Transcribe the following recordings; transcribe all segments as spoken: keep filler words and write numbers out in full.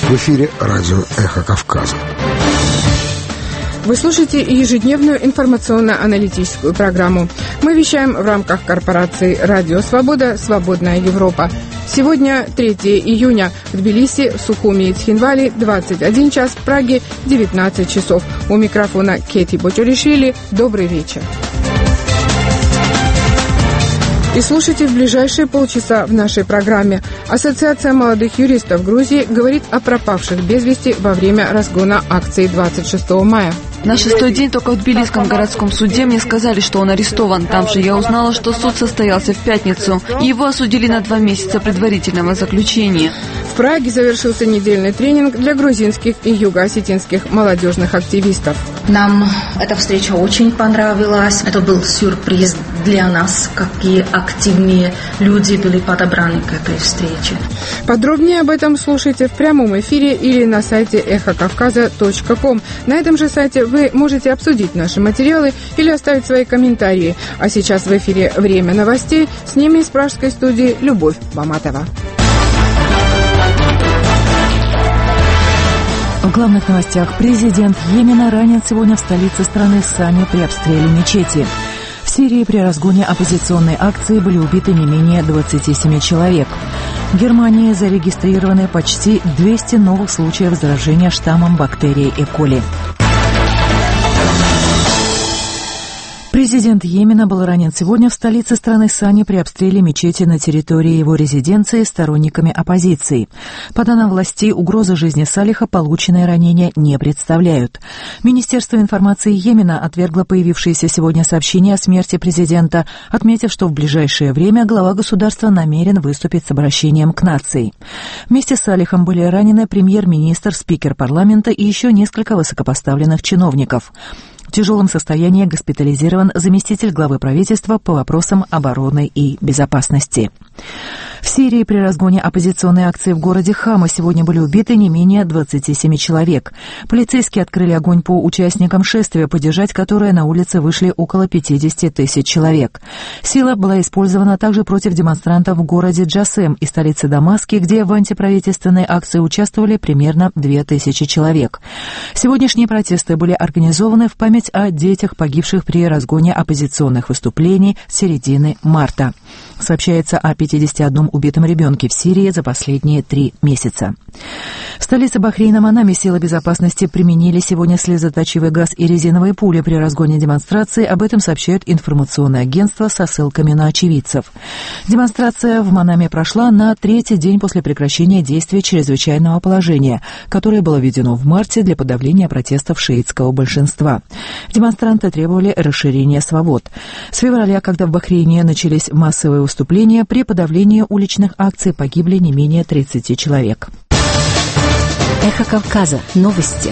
В эфире радио «Эхо Кавказа». Вы слушаете ежедневную информационно-аналитическую программу. Мы вещаем в рамках корпорации «Радио Свобода. Свободная Европа». Сегодня третьего июня. В Тбилиси, Сухуми и Цхинвале двадцать один час, в Праге девятнадцать часов. У микрофона Кети Бочоришвили. Добрый вечер. И слушайте в ближайшие полчаса в нашей программе. Ассоциация молодых юристов Грузии говорит о пропавших без вести во время разгона акции двадцать шестого мая. На шестой день только в Тбилисском городском суде мне сказали, что он арестован. Там же я узнала, что суд состоялся в пятницу. И его осудили на два месяца предварительного заключения. В Праге завершился недельный тренинг для грузинских и юго-осетинских молодежных активистов. Нам эта встреча очень понравилась. Это был сюрприз для нас, какие активные люди были подобраны к этой встрече. Подробнее об этом слушайте в прямом эфире или на сайте эхо кавказа точка ком. На этом же сайте вы можете обсудить наши материалы или оставить свои комментарии. А сейчас в эфире «Время новостей». С ними из пражской студии Любовь Баматова. В главных новостях. Президент Йемена ранен сегодня в столице страны Сане при обстреле мечети. В Сирии при разгоне оппозиционной акции были убиты не менее двадцати семи человек. В Германии зарегистрированы почти двести новых случаев заражения штаммом бактерии Э. коли. Президент Йемена был ранен сегодня в столице страны Сане при обстреле мечети на территории его резиденции сторонниками оппозиции. По данным властей, угрозы жизни Салиха полученные ранения не представляют. Министерство информации Йемена отвергло появившееся сегодня сообщение о смерти президента, отметив, что в ближайшее время глава государства намерен выступить с обращением к нации. Вместе с Салихом были ранены премьер-министр, спикер парламента и еще несколько высокопоставленных чиновников. В тяжелом состоянии госпитализирован заместитель главы правительства по вопросам обороны и безопасности. В Сирии при разгоне оппозиционной акции в городе Хама сегодня были убиты не менее двадцати семи человек. Полицейские открыли огонь по участникам шествия, поддержать которое на улице вышли около пятидесяти тысяч человек. Сила была использована также против демонстрантов в городе Джасем и столице Дамаске, где в антиправительственной акции участвовали примерно две тысячи человек. Сегодняшние протесты были организованы в память о детях, погибших при разгоне оппозиционных выступлений с середины марта. Сообщается о пятидесяти одном убитом ребенке в Сирии за последние три месяца. В столице Бахрейна Манаме силы безопасности применили сегодня слезоточивый газ и резиновые пули при разгоне демонстрации. Об этом сообщают информационные агентства со ссылками на очевидцев. Демонстрация в Манаме прошла на третий день после прекращения действия чрезвычайного положения, которое было введено в марте для подавления протестов шиитского большинства. Демонстранты требовали расширения свобод. С февраля, когда в Бахрейне начались массовые выступления, при подавлении уличных акций погибли не менее тридцати человек. Эхо Кавказа. Новости.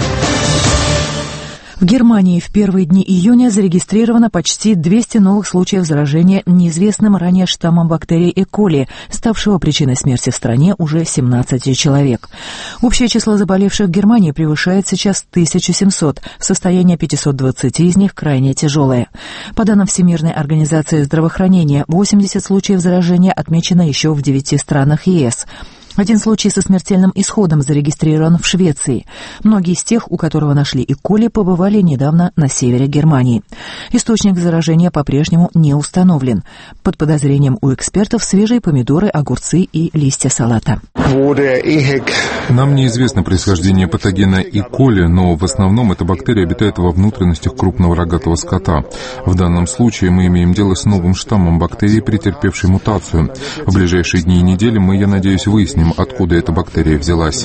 В Германии в первые дни июня зарегистрировано почти двести новых случаев заражения неизвестным ранее штаммом бактерии Э. коли, ставшего причиной смерти в стране уже семнадцати человек. Общее число заболевших в Германии превышает сейчас тысячу семьсот, состояние пятисот двадцати из них крайне тяжелое. По данным Всемирной организации здравоохранения, восемьдесят случаев заражения отмечено еще в девяти странах Е С. Один случай со смертельным исходом зарегистрирован в Швеции. Многие из тех, у которого нашли Э. коли, побывали недавно на севере Германии. Источник заражения по-прежнему не установлен. Под подозрением у экспертов свежие помидоры, огурцы и листья салата. Нам неизвестно происхождение патогена Э. коли, но в основном эта бактерия обитает во внутренностях крупного рогатого скота. В данном случае мы имеем дело с новым штаммом бактерии, претерпевшей мутацию. В ближайшие дни и недели мы, я надеюсь, выясним, откуда эта бактерия взялась.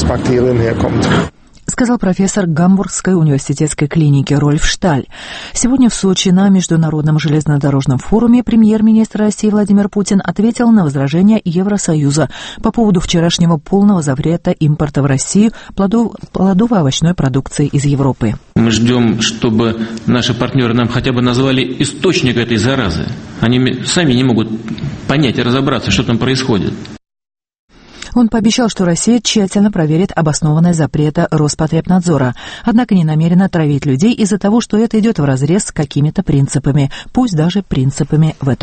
Сказал профессор Гамбургской университетской клиники Рольф Шталь. Сегодня в Сочи на Международном железнодорожном форуме премьер-министр России Владимир Путин ответил на возражения Евросоюза по поводу вчерашнего полного запрета импорта в Россию плодово-овощной продукции из Европы. Мы ждем, чтобы наши партнеры нам хотя бы назвали источник этой заразы. Они сами не могут понять и разобраться, что там происходит. Он пообещал, что Россия тщательно проверит обоснованность запрета Роспотребнадзора, однако не намерена травить людей из-за того, что это идет вразрез с какими-то принципами, пусть даже принципами вэ тэ о.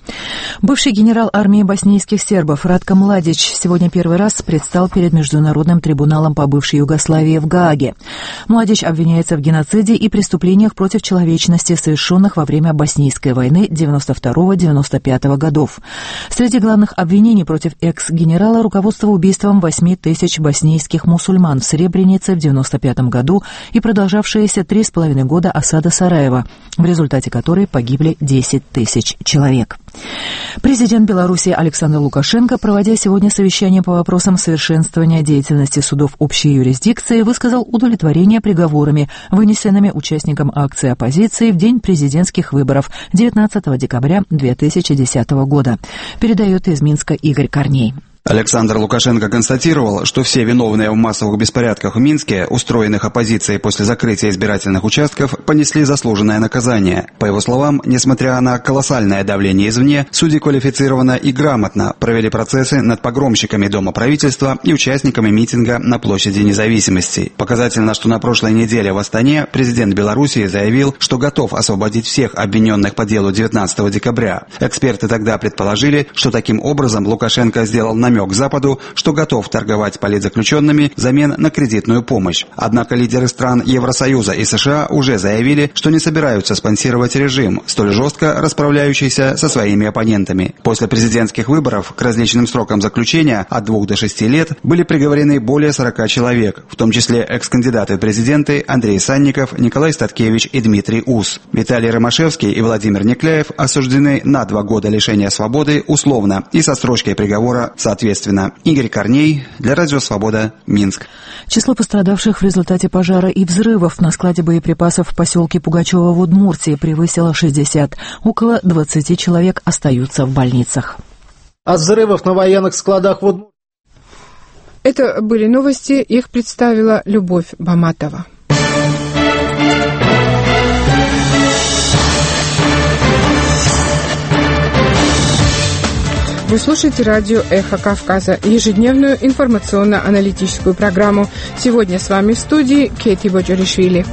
Бывший генерал армии боснийских сербов Ратко Младич сегодня первый раз предстал перед Международным трибуналом по бывшей Югославии в Гааге. Младич обвиняется в геноциде и преступлениях против человечности, совершенных во время Боснийской войны девяносто второго — девяносто пятого годов. Среди главных обвинений против экс-генерала руководство убийством восьми тысяч боснийских мусульман в Сребренице в девяносто пятом году и продолжавшиеся три с половиной года осада Сараева, в результате которой погибли десять тысяч человек. Президент Беларуси Александр Лукашенко, проводя сегодня совещание по вопросам совершенствования деятельности судов общей юрисдикции, высказал удовлетворение приговорами, вынесенными участникам акции оппозиции в день президентских выборов девятнадцатого декабря две тысячи десятого года. Передает из Минска Игорь Корней. Александр Лукашенко констатировал, что все виновные в массовых беспорядках в Минске, устроенных оппозицией после закрытия избирательных участков, понесли заслуженное наказание. По его словам, несмотря на колоссальное давление извне, судьи квалифицированно и грамотно провели процессы над погромщиками Дома правительства и участниками митинга на площади Независимости. Показательно, что на прошлой неделе в Астане президент Белоруссии заявил, что готов освободить всех обвиненных по делу девятнадцатого декабря. Эксперты тогда предположили, что таким образом Лукашенко сделал намек намек Западу, что готов торговать политзаключенными взамен на кредитную помощь. Однако лидеры стран Евросоюза и США уже заявили, что не собираются спонсировать режим, столь жестко расправляющийся со своими оппонентами. После президентских выборов к различным срокам заключения от двух до шести лет были приговорены более сорока человек, в том числе экс-кандидаты в президенты Андрей Санников, Николай Статкевич и Дмитрий Ус. Виталий Ромашевский и Владимир Некляев осуждены на два года лишения свободы условно и со строчкой приговора соответственно. Игорь Корней для Радио Свобода, Минск. Число пострадавших в результате пожара и взрывов на складе боеприпасов в поселке Пугачево в Удмуртии превысило шестьдесят. Около двадцати человек остаются в больницах. От взрывов на военных складах в Удмуртии. Это были новости, их представила Любовь Баматова. Вы слушаете радио «Эхо Кавказа», ежедневную информационно-аналитическую программу. Сегодня с вами в студии Кети Боджоришвили.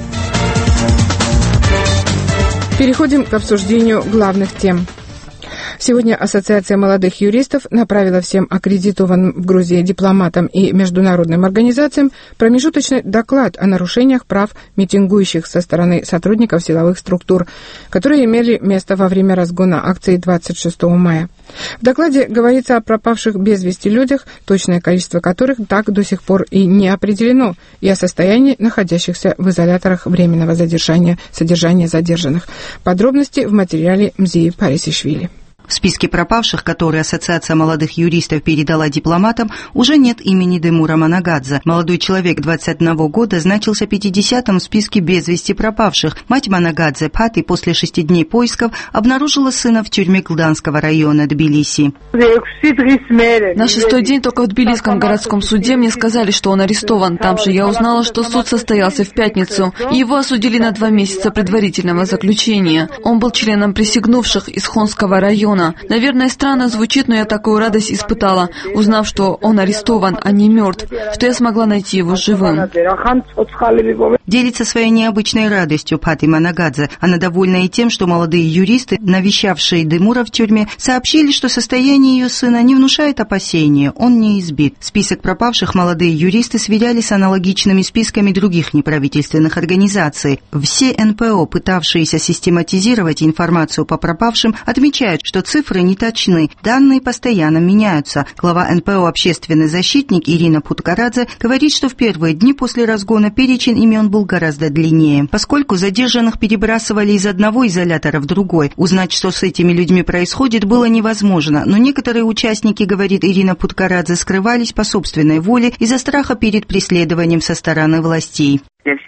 Переходим к обсуждению главных тем. Сегодня Ассоциация молодых юристов направила всем аккредитованным в Грузии дипломатам и международным организациям промежуточный доклад о нарушениях прав митингующих со стороны сотрудников силовых структур, которые имели место во время разгона акции двадцать шестого мая. В докладе говорится о пропавших без вести людях, точное количество которых так до сих пор и не определено, и о состоянии находящихся в изоляторах временного задержания, содержания задержанных. Подробности в материале Мзии Парисишвили. В списке пропавших, который Ассоциация молодых юристов передала дипломатам, уже нет имени Демура Манагадзе. Молодой человек двадцати одного года значился пятидесятым в списке без вести пропавших. Мать Манагадзе, Пати, после шести дней поисков обнаружила сына в тюрьме Глданского района Тбилиси. На шестой день только в Тбилисском городском суде мне сказали, что он арестован. Там же я узнала, что суд состоялся в пятницу, и его осудили на два месяца предварительного заключения. Он был членом присягнувших из Хонского района. Наверное, странно звучит, но я такую радость испытала, узнав, что он арестован, а не мертв, что я смогла найти его живым. Делится своей необычной радостью Пати Манагадзе. Она довольна и тем, что молодые юристы, навещавшие Демура в тюрьме, сообщили, что состояние ее сына не внушает опасения, он не избит. Список пропавших молодые юристы сверяли с аналогичными списками других неправительственных организаций. Все эн пэ о, пытавшиеся систематизировать информацию по пропавшим, отмечают, что цифры не точны, данные постоянно меняются. Глава эн пэ о «Общественный защитник» Ирина Путкарадзе говорит, что в первые дни после разгона перечень имен был гораздо длиннее. Поскольку задержанных перебрасывали из одного изолятора в другой, узнать, что с этими людьми происходит, было невозможно. Но некоторые участники, говорит Ирина Путкарадзе, скрывались по собственной воле из-за страха перед преследованием со стороны властей.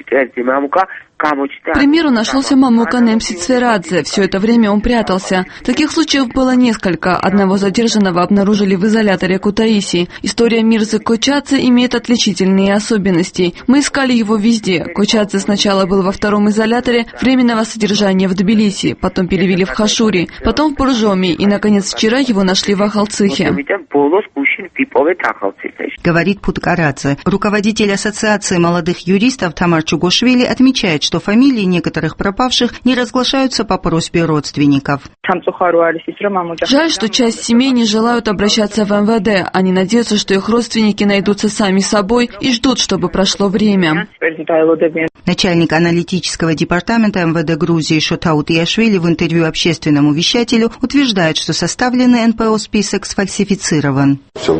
К примеру, нашелся Мамука Немси Цверадзе. Все это время он прятался. Таких случаев было несколько. Одного задержанного обнаружили в изоляторе Кутаиси. История Мирзы Кочадзе имеет отличительные особенности. Мы искали его везде. Кочадзе сначала был во втором изоляторе временного содержания в Тбилиси, потом перевели в Хашури, потом в Буржоми и, наконец, вчера его нашли в Ахалцихе. Говорит Путкарадзе. Руководитель Ассоциации молодых юристов Тамар Чугошвили отмечает, что фамилии некоторых пропавших не разглашаются по просьбе родственников. Жаль, что часть семей не желают обращаться в эм вэ дэ. Они надеются, что их родственники найдутся сами собой и ждут, чтобы прошло время. Начальник аналитического департамента эм вэ дэ Грузии Шотаут Яшвили в интервью общественному вещателю утверждает, что составленный эн пэ о список сфальсифицирован.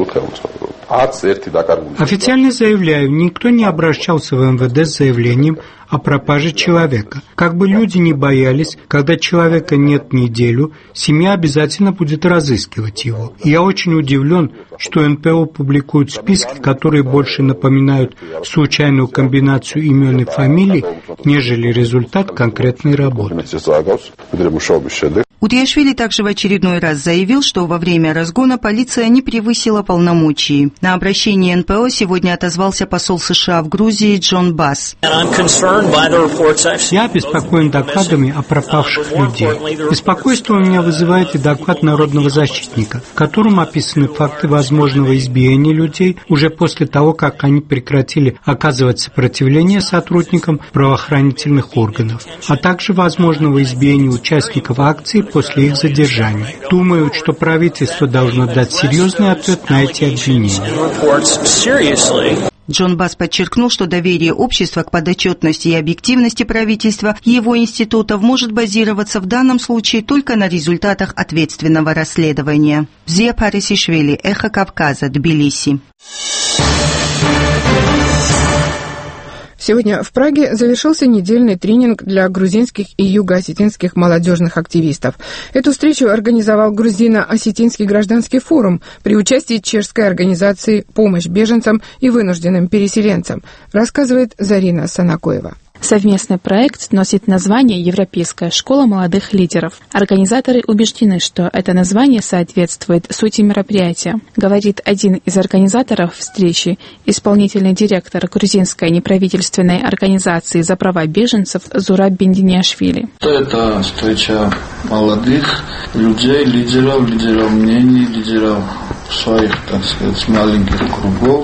Официально заявляю, никто не обращался в эм вэ дэ с заявлением о пропаже человека. Как бы люди ни боялись, когда человека нет неделю, семья обязательно будет разыскивать его. И я очень удивлен, что эн пэ о публикует списки, которые больше напоминают случайную комбинацию имен и фамилий, нежели результат конкретной работы. Утияшвили также в очередной раз заявил, что во время разгона полиция не превысила полномочий. На обращение эн пэ о сегодня отозвался посол США в Грузии Джон Басс. Я обеспокоен докладами о пропавших людей. Беспокойство у меня вызывает и доклад народного защитника, в котором описаны факты возможного избиения людей уже после того, как они прекратили оказывать сопротивление сотрудникам правоохранительных органов, а также возможного избиения участников акции после их задержания. Думаю, что правительство должно дать серьезный ответ на эти обвинения. Джон Басс подчеркнул, что доверие общества к подотчетности и объективности правительства и его институтов может базироваться в данном случае только на результатах ответственного расследования. Зия Парисишвили, Эхо Кавказа, Тбилиси. Сегодня в Праге завершился недельный тренинг для грузинских и юго-осетинских молодежных активистов. Эту встречу организовал грузино-осетинский гражданский форум при участии чешской организации «Помощь беженцам и вынужденным переселенцам», рассказывает Зарина Санакоева. Совместный проект носит название «Европейская школа молодых лидеров». Организаторы убеждены, что это название соответствует сути мероприятия, говорит один из организаторов встречи, исполнительный директор грузинской неправительственной организации за права беженцев Зураб Бендиняшвили. Это встреча молодых людей, лидеров, лидеров мнений, лидеров своих, так сказать, маленьких кругов.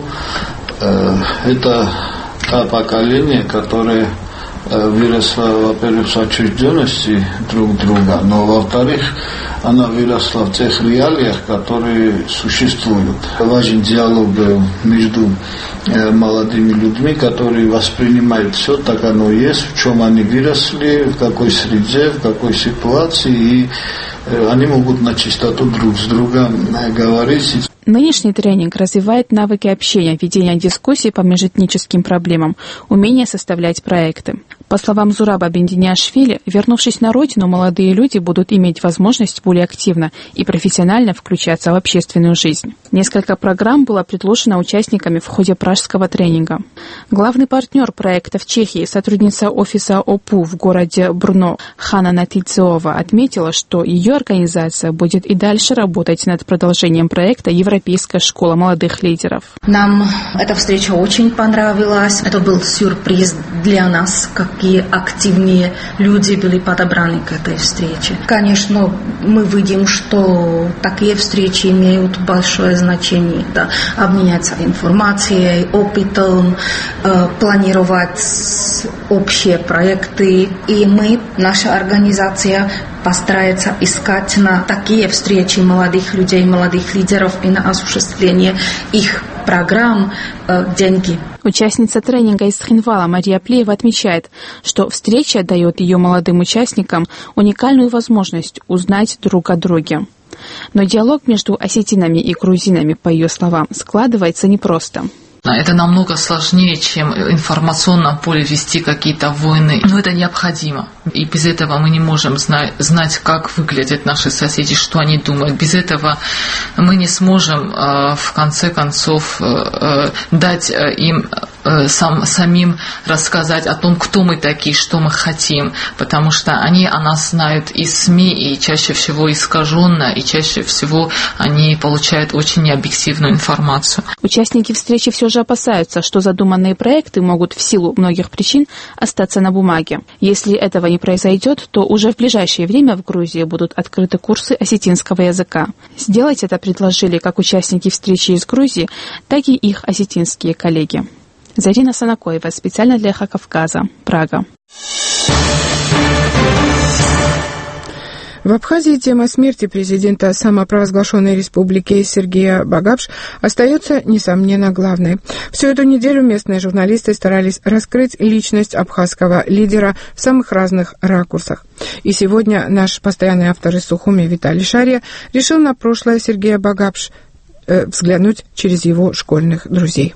Это то поколение, которое выросла, во-первых, в отчужденности друг друга, но, во-вторых, она выросла в тех реалиях, которые существуют. Важен диалог между молодыми людьми, которые воспринимают все, так оно есть, в чем они выросли, в какой среде, в какой ситуации, и они могут на чистоту друг с другом говорить. Нынешний тренинг развивает навыки общения, ведения дискуссий по межэтническим проблемам, умение составлять проекты. По словам Зураба Бендиняшвили, вернувшись на родину, молодые люди будут иметь возможность более активно и профессионально включаться в общественную жизнь. Несколько программ было предложено участниками в ходе пражского тренинга. Главный партнер проекта в Чехии, сотрудница офиса ОПУ в городе Брно Хана Натильцева, отметила, что ее организация будет и дальше работать над продолжением проекта «Европейская школа молодых лидеров». Нам эта встреча очень понравилась. Это был сюрприз для нас, какие активные люди были подобраны к этой встрече. Конечно, мы видим, что такие встречи имеют большое значение. Да, обменяться информацией, опытом, э, планировать общие проекты. И мы, наша организация, постарается искать на такие встречи молодых людей, молодых лидеров и на осуществление их программ э, деньги. Участница тренинга из Цхинвала Мария Плеева отмечает, что встреча дает ее молодым участникам уникальную возможность узнать друг о друге. Но диалог между осетинами и грузинами, по ее словам, складывается непросто. Это намного сложнее, чем в информационном поле вести какие-то войны. Но это необходимо. И без этого мы не можем знать, знать, как выглядят наши соседи, что они думают. Без этого мы не сможем, в конце концов, дать им э, сам, самим рассказать о том, кто мы такие, что мы хотим, потому что они о нас знают из СМИ, и чаще всего искаженно, и чаще всего они получают очень необъективную информацию. Участники встречи все же опасаются, что задуманные проекты могут в силу многих причин остаться на бумаге. Если этого не произойдет, то уже в ближайшее время в Грузии будут открыты курсы осетинского языка. Сделать это предложили как участники встречи из Грузии, так и их осетинские коллеги. Зарина Санакоева, специально для Эхо Кавказа, Прага. В Абхазии тема смерти президента самопровозглашенной республики Сергея Багапш остается, несомненно, главной. Всю эту неделю местные журналисты старались раскрыть личность абхазского лидера в самых разных ракурсах. И сегодня наш постоянный автор из Сухуми Виталий Шария решил на прошлое Сергея Багапш э, взглянуть через его школьных друзей.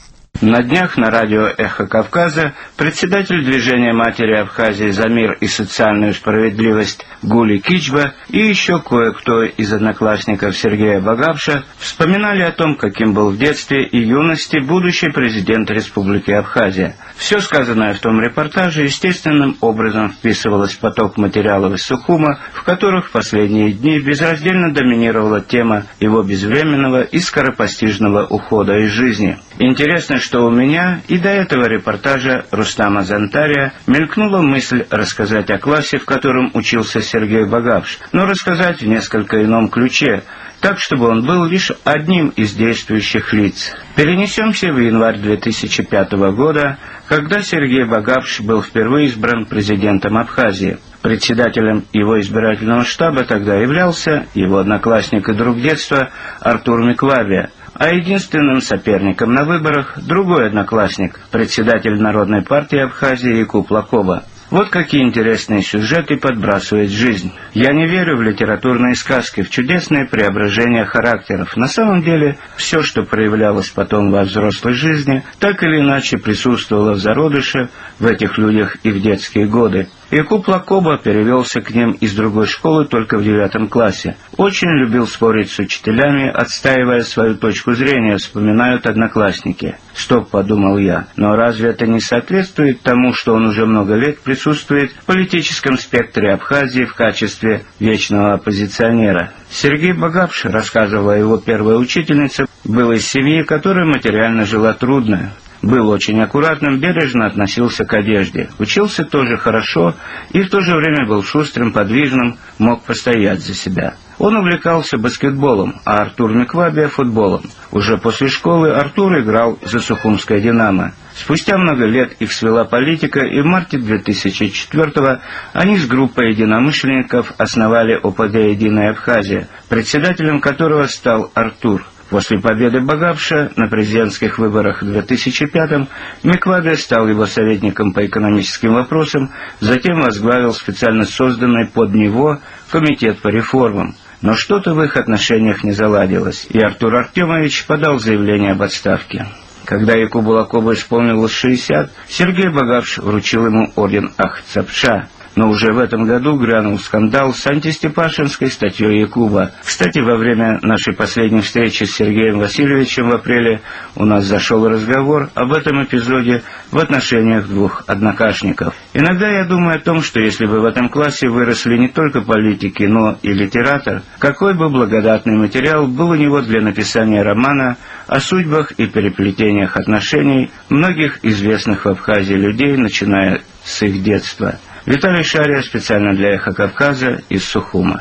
На днях на радио «Эхо Кавказа» председатель движения матери Абхазии за мир и социальную справедливость Гули Кичба и еще кое-кто из одноклассников Сергея Багапша вспоминали о том, каким был в детстве и юности будущий президент Республики Абхазия. Все сказанное в том репортаже естественным образом вписывалось в поток материалов из Сухума, в которых в последние дни безраздельно доминировала тема его безвременного и скоропостижного ухода из жизни. Интересно, что у меня и до этого репортажа Рустама Зантария мелькнула мысль рассказать о классе, в котором учился Сергей Багапш, но рассказать в несколько ином ключе, так, чтобы он был лишь одним из действующих лиц. Перенесемся в январь две тысячи пятого года, когда Сергей Багапш был впервые избран президентом Абхазии. Председателем его избирательного штаба тогда являлся его одноклассник и друг детства Артур Миквабия, а единственным соперником на выборах другой одноклассник, председатель Народной партии Абхазии Якуб Лакоба. Вот какие интересные сюжеты подбрасывает жизнь. Я не верю в литературные сказки, в чудесные преображения характеров. На самом деле, все, что проявлялось потом во взрослой жизни, так или иначе присутствовало в зародыше, в этих людях и в детские годы. Якуб Лакоба перевелся к ним из другой школы только в девятом классе. Очень любил спорить с учителями, отстаивая свою точку зрения, вспоминают одноклассники. «Стоп», — подумал я, — «но разве это не соответствует тому, что он уже много лет присутствует в политическом спектре Абхазии в качестве вечного оппозиционера?» Сергей Багапш, рассказывала его первая учительница, был из семьи, которая материально жила трудно. Был очень аккуратным, бережно относился к одежде. Учился тоже хорошо и в то же время был шустрым, подвижным, мог постоять за себя. Он увлекался баскетболом, а Артур Миквабия — футболом. Уже после школы Артур играл за Сухумское «Динамо». Спустя много лет их свела политика, и в марте две тысячи четвёртого они с группой единомышленников основали ОПГ «Единая Абхазия», председателем которого стал Артур. После победы Багапша на президентских выборах в две тысячи пятом Миквабия стал его советником по экономическим вопросам, затем возглавил специально созданный под него комитет по реформам. Но что-то в их отношениях не заладилось, и Артур Артемович подал заявление об отставке. Когда Якубу Лакобу исполнилось шестьдесят, Сергей Багапш вручил ему орден Ахцапша. Но уже в этом году грянул скандал с антистепашинской статьей Якуба. Кстати, во время нашей последней встречи с Сергеем Васильевичем в апреле у нас зашел разговор об этом эпизоде в отношениях двух однокашников. Иногда я думаю о том, что если бы в этом классе выросли не только политики, но и литератор, какой бы благодатный материал был у него для написания романа о судьбах и переплетениях отношений многих известных в Абхазии людей, начиная с их детства. Виталий Шария, специально для «Эхо Кавказа» из Сухума.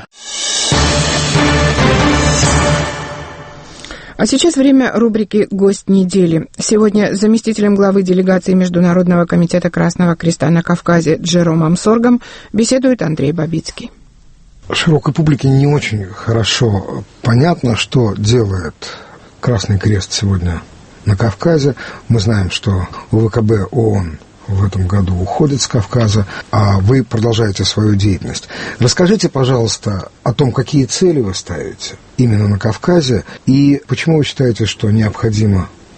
А сейчас время рубрики «Гость недели». Сегодня с заместителем главы делегации Международного комитета Красного Креста на Кавказе Джеромом Соргом беседует Андрей Бабицкий. Широкой публике не очень хорошо понятно, что делает Красный Крест сегодня на Кавказе. Мы знаем, что УВКБ ООН в этом году уходит с Кавказа, а вы продолжаете свою деятельность. Расскажите, пожалуйста, о том, какие цели вы ставите именно на Кавказе, и почему вы считаете, что необходимо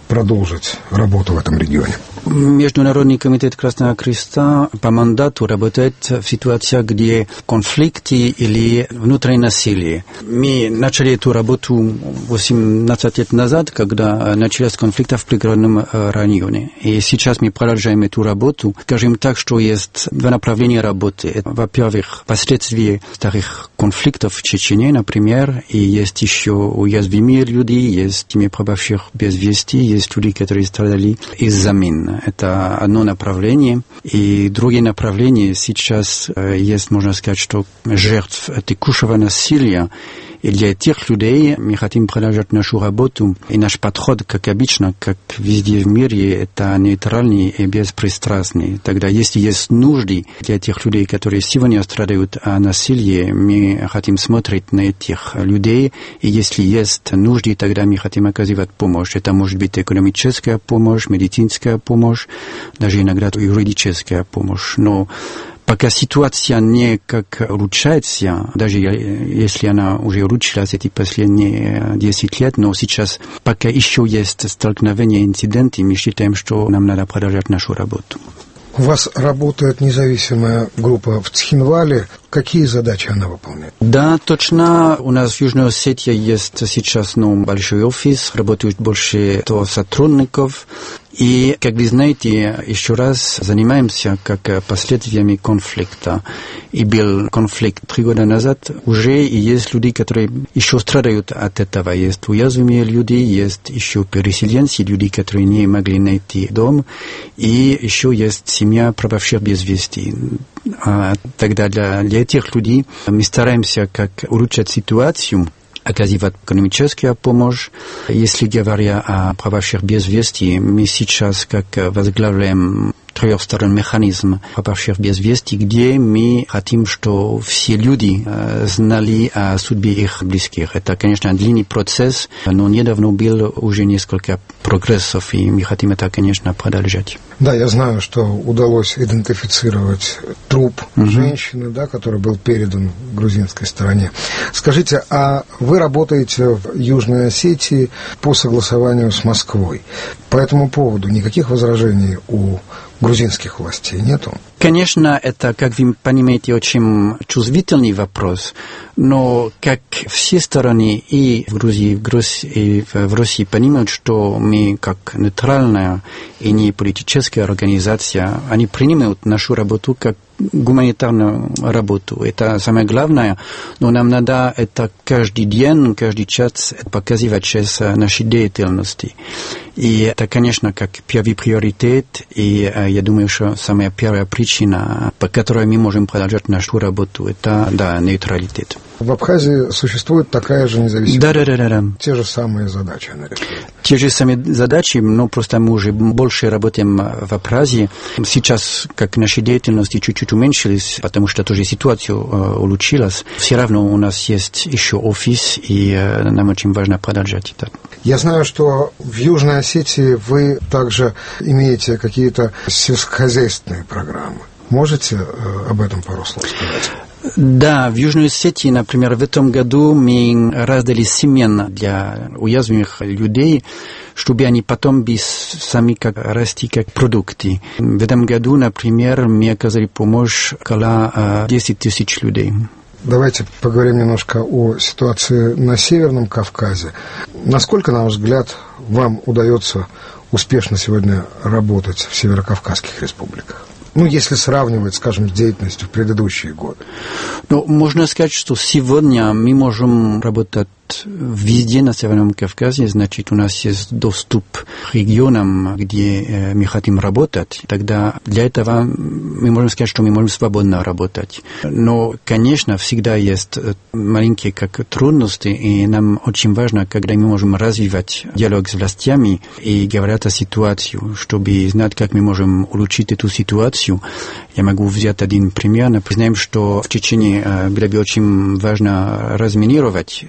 продолжить работу в этом регионе? Международный комитет Красного Креста по мандату работает в ситуациях, где конфликты или внутреннее насилие. Мы начали эту работу восемнадцать лет назад, когда начались конфликты в пригородном районе. И сейчас мы продолжаем эту работу. Скажем так, что есть два направления работы. Во-первых, последствия старых конфликтов в Чечне, например, и есть еще уязвимые люди, есть семьи пропавших без вести, есть люди, которые страдали из-за мин. Это одно направление. И другое направление сейчас есть, можно сказать, что жертв текущего насилия. И для этих людей мы хотим продолжать нашу работу. И наш подход, как обычно, как везде в мире, это нейтральный и беспристрастный. Тогда, если есть нужды для этих людей, которые сегодня страдают от насилия, мы хотим смотреть на этих людей. И если есть нужды, тогда мы хотим оказывать помощь. Это может быть экономическая помощь, медицинская помощь, даже иногда юридическая помощь. Но пока ситуация не как улучшается, даже если она уже улучшилась эти последние десять лет, но сейчас пока еще есть столкновения, инциденты, мы считаем, что нам надо продолжать нашу работу. У вас работает независимая группа в Цхинвале. Какие задачи она выполняет? Да, точно. У нас в Южной Осетии есть сейчас ну, большой офис, работают больше сто сотрудников. И, как вы знаете, еще раз занимаемся как последствиями конфликта. И был конфликт три года назад. Уже и есть люди, которые еще страдают от этого. Есть уязвимые люди, есть еще переселенцы, люди, которые не могли найти дом. И еще есть семья пропавших без вести. А тогда для, для этих людей мы стараемся как улучшать ситуацию, оказывать экономическую помощь. Если говоря о пропавших без вести, мы сейчас как возглавляем трехсторонний механизм пропавших без вести, где мы хотим, чтобы все люди знали о судьбе их близких. Это, конечно, длинный процесс, но недавно был уже несколько прогрессов, и мы хотим это, конечно, продолжать. Да, я знаю, что удалось идентифицировать труп угу. женщины, да, который был передан грузинской стороне. Скажите, а вы работаете в Южной Осетии по согласованию с Москвой? По этому поводу никаких возражений у грузинских властей нету? Конечно, это, как вы понимаете, очень чувствительный вопрос, но как все стороны и в Грузии, и в России понимают, что мы как нейтральная и не политическая организация, они принимают нашу работу как гуманитарную работу. Это самое главное, но нам надо это каждый день, каждый час показывать через нашей деятельности. И это, конечно, как первый приоритет, и я думаю, что самая первая причина, по которой мы можем продолжать нашу работу, это, да, нейтралитет. В Абхазии существует такая же независимость? Да, да, да, да, да. Те же самые задачи она решает? Те же самые задачи, но просто мы уже больше работаем в Абхазии. Сейчас, как наши деятельности чуть-чуть уменьшились, потому что тоже ситуация улучшилась. Все равно у нас есть еще офис, и нам очень важно продолжать это. Я знаю, что в Южной Осетии вы также имеете какие-то сельскохозяйственные программы. Можете об этом пару слов сказать? Да, в Южной Осетии, например, в этом году мы раздали семена для уязвимых людей, чтобы они потом бы сами как расти как продукты. В этом году, например, мы оказали помощь около десять тысяч людей. Давайте поговорим немножко о ситуации на Северном Кавказе. Насколько, на ваш взгляд, вам удается успешно сегодня работать в северокавказских республиках? Ну, если сравнивать, скажем, с деятельностью в предыдущие годы. Ну, можно сказать, что сегодня мы можем работать везде на Северном Кавказе, значит, у нас есть доступ к регионам, где э, мы хотим работать. Тогда для этого мы можем сказать, что мы можем свободно работать. Но, конечно, всегда есть маленькие как трудности, и нам очень важно, когда мы можем развивать диалог с властями и говорить о ситуации, чтобы знать, как мы можем улучшить эту ситуацию. Я могу взять один пример. Мы знаем, что в Чечне э, было бы очень важно разминировать территорию,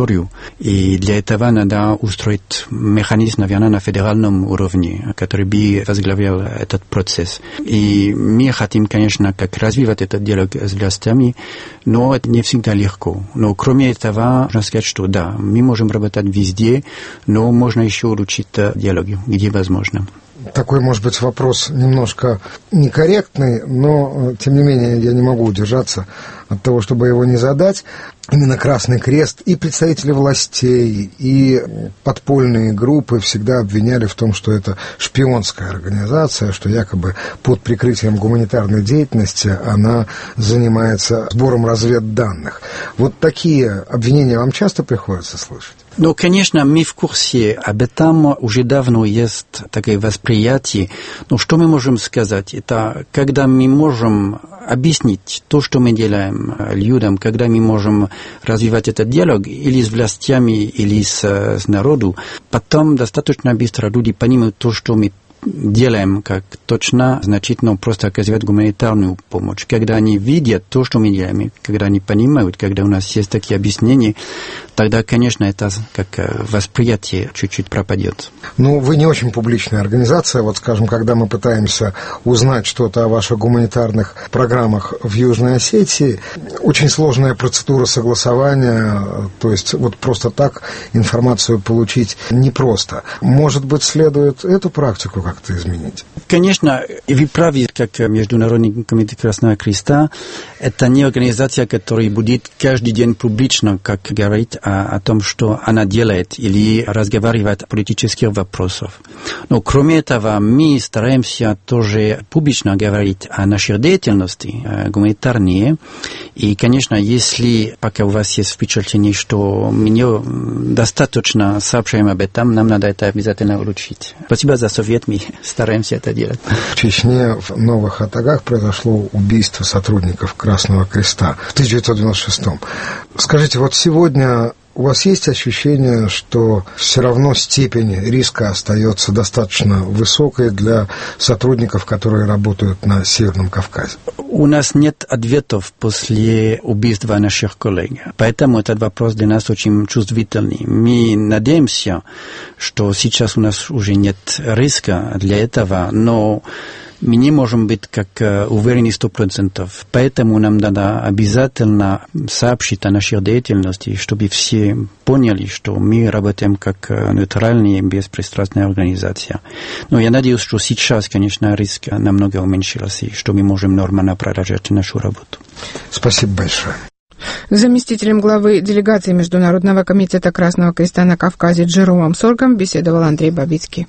территорию, и для этого надо устроить механизм, наверное, на федеральном уровне, который бы возглавлял этот процесс. И мы хотим, конечно, как развивать этот диалог с властями, но это не всегда легко. Но кроме этого, можно сказать, что да, мы можем работать везде, но можно еще улучшить диалог, где возможно. Такой, может быть, вопрос немножко некорректный, но, тем не менее, я не могу удержаться от того, чтобы его не задать. Именно Красный Крест и представители властей, и подпольные группы всегда обвиняли в том, что это шпионская организация, что якобы под прикрытием гуманитарной деятельности она занимается сбором разведданных. Вот такие обвинения вам часто приходится слышать? Ну, конечно, мы в курсе об этом, уже давно есть такое восприятие. Но что мы можем сказать? Это когда мы можем объяснить то, что мы делаем людям, когда мы можем развивать этот диалог или с властями, или с, с народом, потом достаточно быстро люди понимают то, что мы делаем, как точно, значительно просто оказывать гуманитарную помощь. Когда они видят то, что мы делаем, когда они понимают, когда у нас есть такие объяснения, тогда, конечно, это как восприятие чуть-чуть пропадет. Ну, вы не очень публичная организация. Вот, скажем, когда мы пытаемся узнать что-то о ваших гуманитарных программах в Южной Осетии, очень сложная процедура согласования, то есть вот просто так информацию получить непросто. Может быть, следует эту практику как-то изменить? Конечно, вы правы, как Международный комитет Красного Креста, это не организация, которая будет каждый день публично, как говорить о, о том, что она делает, или разговаривать о политических вопросах. Но кроме этого, мы стараемся тоже публично говорить о нашей деятельности гуманитарной. И, конечно, если пока у вас есть впечатление, что мы не достаточно сообщаем об этом, нам надо это обязательно улучшить. Спасибо за совет, мы стараемся это делать. В Чечне, в Новых Атагах произошло убийство сотрудников Красного Креста в тысяча девятьсот девяносто шестом. Скажите, вот сегодня у вас есть ощущение, что все равно степень риска остается достаточно высокой для сотрудников, которые работают на Северном Кавказе? У нас нет ответов после убийства наших коллег, поэтому этот вопрос для нас очень чувствительный. Мы надеемся, что сейчас у нас уже нет риска для этого, но мы не можем быть как уверены сто процентов. Поэтому нам надо обязательно сообщить о нашей деятельности, чтобы все поняли, что мы работаем как нейтральная и беспристрастная организация. Но я надеюсь, что сейчас, конечно, риск намного уменьшился, и что мы можем нормально продолжать нашу работу. Спасибо большое. С заместителем главы делегации Международного комитета Красного Креста на Кавказе Джеромом Соргом беседовал Андрей Бабицкий.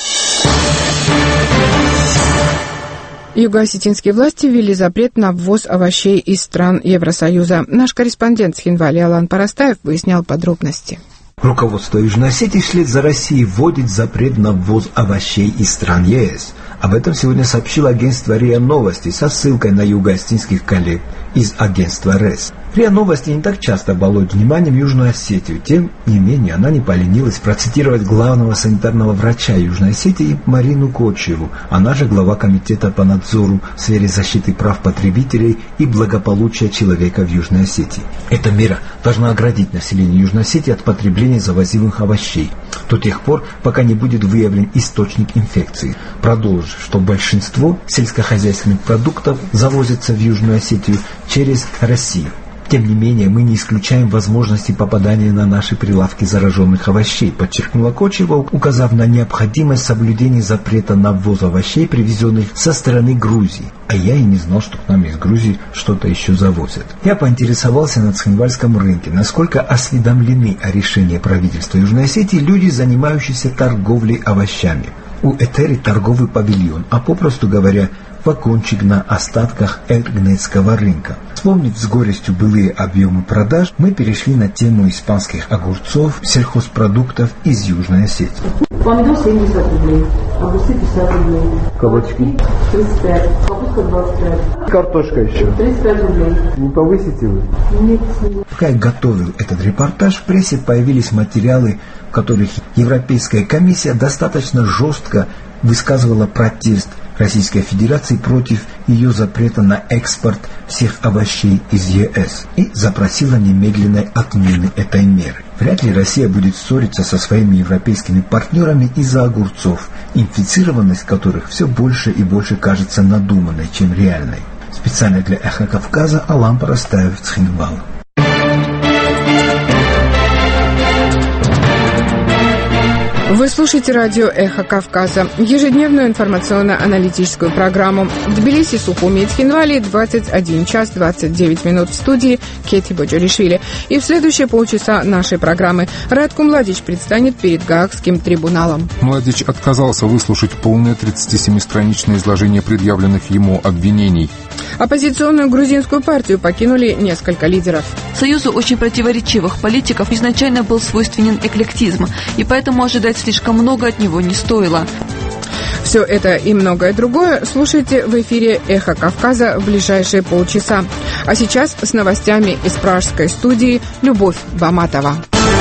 Юго-осетинские власти ввели запрет на ввоз овощей из стран Евросоюза. Наш корреспондент с Хинвали Алан Парастаев выяснял подробности. Руководство Южной Осетии вслед за Россией вводит запрет на ввоз овощей из стран ЕС. Об этом сегодня сообщило агентство РИА Новости со ссылкой на юго-осетинских коллег из агентства РЭС. РИА Новости не так часто балует вниманием Южную Осетию, тем не менее она не поленилась процитировать главного санитарного врача Южной Осетии Марину Кочеву, она же глава комитета по надзору в сфере защиты прав потребителей и благополучия человека в Южной Осетии. Эта мера должна оградить население Южной Осетии от потребления завозимых овощей до тех пор, пока не будет выявлен источник инфекции. Продолжив, что большинство сельскохозяйственных продуктов завозятся в Южную Осетию через Россию. Тем не менее, мы не исключаем возможности попадания на наши прилавки зараженных овощей, подчеркнула Кочева, указав на необходимость соблюдения запрета на ввоз овощей, привезенных со стороны Грузии. А я и не знал, что к нам из Грузии что-то еще завозят. Я поинтересовался на Цхинвальском рынке, насколько осведомлены о решении правительства Южной Осетии люди, занимающиеся торговлей овощами. У Этери торговый павильон, а попросту говоря, вагончик на остатках Эргнетского рынка. Вспомнив с горестью былые объемы продаж, мы перешли на тему испанских огурцов, сельхозпродуктов из Южной Осетии. Помидор семьдесят рублей, огурцы пятьдесят рублей. Кабачки? тридцать пять, капуста двадцать пять. Картошка еще? тридцать пять рублей. Не повысите вы? Нет. Пока я готовил этот репортаж, в прессе появились материалы, в которых Европейская комиссия достаточно жестко высказывала протест Российской Федерации против ее запрета на экспорт всех овощей из ЕС и запросила немедленной отмены этой меры. В Вряд ли Россия будет ссориться со своими европейскими партнерами из-за огурцов, инфицированность которых все больше и больше кажется надуманной, чем реальной. Специально для «Эхо Кавказа» Алан Парастаев, Цхинвал. Вы слушаете радио «Эхо Кавказа», ежедневную информационно-аналитическую программу. В Тбилиси, Сухуми и Цхинвале двадцать один час двадцать девять минут в студии Кети Боджоришвили. И в следующие полчаса нашей программы Радко Младич предстанет перед Гаагским трибуналом. Младич отказался выслушать полное тридцатисемистраничное изложение предъявленных ему обвинений. Оппозиционную грузинскую партию покинули несколько лидеров. Союзу очень противоречивых политиков изначально был свойственен эклектизм, и поэтому ожидать слишком много от него не стоило. Все это и многое другое слушайте в эфире «Эхо Кавказа» в ближайшие полчаса. А сейчас с новостями из пражской студии Любовь Баматова.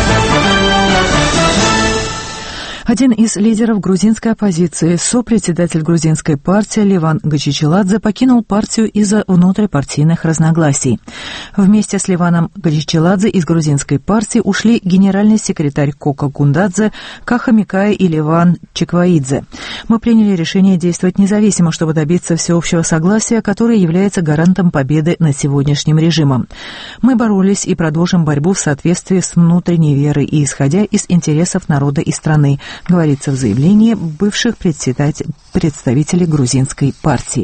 Один из лидеров грузинской оппозиции, сопредседатель грузинской партии Леван Гачичеладзе, покинул партию из-за внутрипартийных разногласий. Вместе с Леваном Гачичеладзе из грузинской партии ушли генеральный секретарь Кока Гундадзе, Каха Микая и Леван Чекваидзе. Мы приняли решение действовать независимо, чтобы добиться всеобщего согласия, которое является гарантом победы над сегодняшним режимом. Мы боролись и продолжим борьбу в соответствии с внутренней верой и исходя из интересов народа и страны, говорится в заявлении бывших представителей грузинской партии.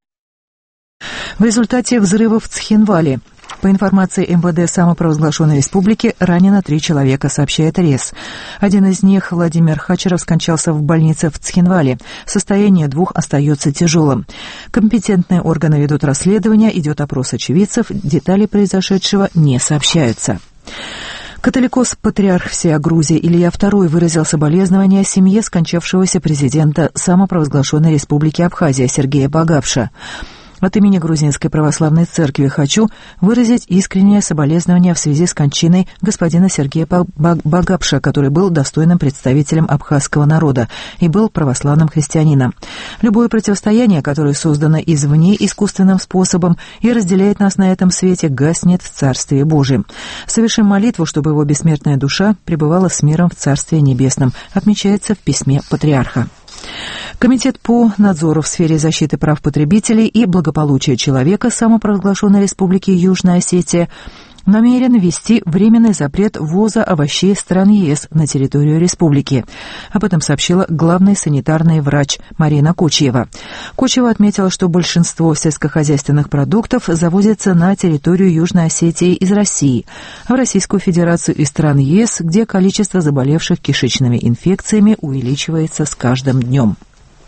В результате взрывов в Цхинвале, по информации эм вэ дэ самопровозглашенной республики, ранено три человека, сообщает РЕС. Один из них, Владимир Хачеров, скончался в больнице в Цхинвале. Состояние двух остается тяжелым. Компетентные органы ведут расследование, идет опрос очевидцев, детали произошедшего не сообщаются. Католикос-патриарх всея Грузии Илья второй выразил соболезнования семье скончавшегося президента самопровозглашенной республики Абхазия Сергея Багапша. От имени Грузинской православной церкви хочу выразить искреннее соболезнование в связи с кончиной господина Сергея Багапша, который был достойным представителем абхазского народа и был православным христианином. Любое противостояние, которое создано извне искусственным способом и разделяет нас на этом свете, гаснет в Царстве Божьем. Совершим молитву, чтобы его бессмертная душа пребывала с миром в Царстве Небесном, отмечается в письме патриарха. Комитет по надзору в сфере защиты прав потребителей и благополучия человека самопровозглашенной республики Южная Осетия намерен ввести временный запрет ввоза овощей стран ЕС на территорию республики. Об этом сообщила главный санитарный врач Марина Кочева. Кочева отметила, что большинство сельскохозяйственных продуктов завозится на территорию Южной Осетии из России, а в Российскую Федерацию из стран ЕС, где количество заболевших кишечными инфекциями увеличивается с каждым днем.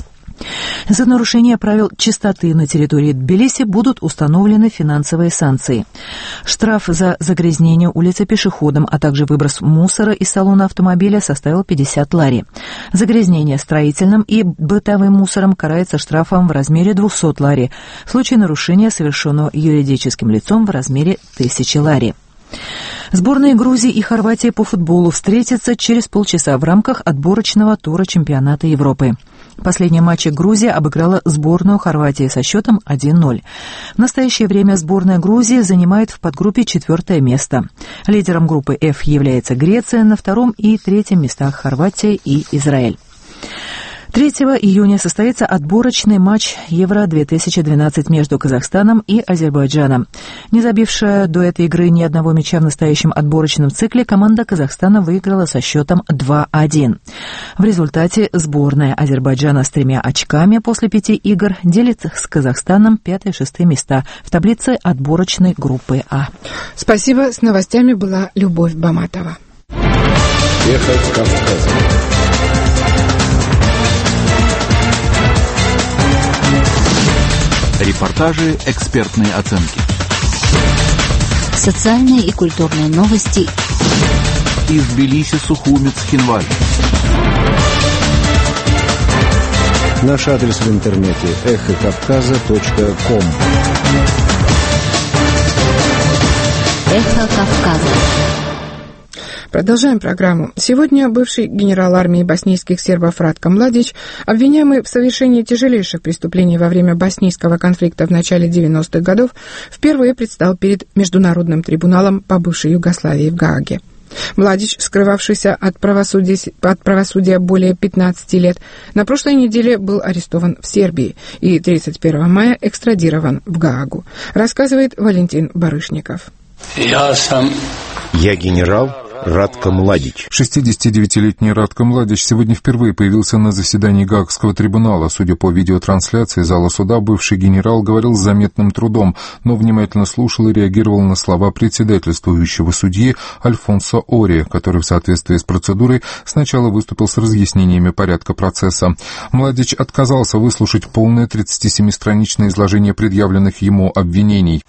За нарушение правил чистоты на территории Тбилиси будут установлены финансовые санкции. Штраф за загрязнение улицы пешеходом, а также выброс мусора из салона автомобиля составил пятьдесят лари. Загрязнение строительным и бытовым мусором карается штрафом в размере двухсот лари. В случае нарушения, совершенного юридическим лицом, в размере тысячи лари. Сборные Грузии и Хорватии по футболу встретятся через полчаса в рамках отборочного тура чемпионата Европы. В последнем матче Грузия обыграла сборную Хорватии со счетом один ноль. В настоящее время сборная Грузии занимает в подгруппе четвертое место. Лидером группы F является Греция, на втором и третьем местах Хорватия и Израиль. третьего июня состоится отборочный матч Евро две тысячи двенадцать между Казахстаном и Азербайджаном. Не забившая до этой игры ни одного мяча в настоящем отборочном цикле, команда Казахстана выиграла со счетом два один. В результате сборная Азербайджана с тремя очками после пяти игр делит с Казахстаном пятое и шестое места в таблице отборочной группы А. Спасибо. С новостями была Любовь Баматова. Эхо Кавказа. Репортажи, экспертные оценки. Социальные и культурные новости. Из Тбилиси, Сухуми, Цхинваль. Наш адрес в интернете эхо кавказа точка ком. Эхо Кавказа. Продолжаем программу. Сегодня бывший генерал армии боснийских сербов Радко Младич, обвиняемый в совершении тяжелейших преступлений во время боснийского конфликта в начале девяностых годов, впервые предстал перед Международным трибуналом по бывшей Югославии в Гааге. Младич, скрывавшийся от правосудия, от правосудия более пятнадцати лет, на прошлой неделе был арестован в Сербии и тридцать первого мая экстрадирован в Гаагу, рассказывает Валентин Барышников. Я сам... Я генерал Радко Младич. шестидесятидевятилетний Радко Младич сегодня впервые появился на заседании Гаагского трибунала. Судя по видеотрансляции зала суда, бывший генерал говорил с заметным трудом, но внимательно слушал и реагировал на слова председательствующего судьи Альфонсо Ори, который в соответствии с процедурой сначала выступил с разъяснениями порядка процесса. Младич отказался выслушать полное тридцатисемистраничное изложение предъявленных ему обвинений.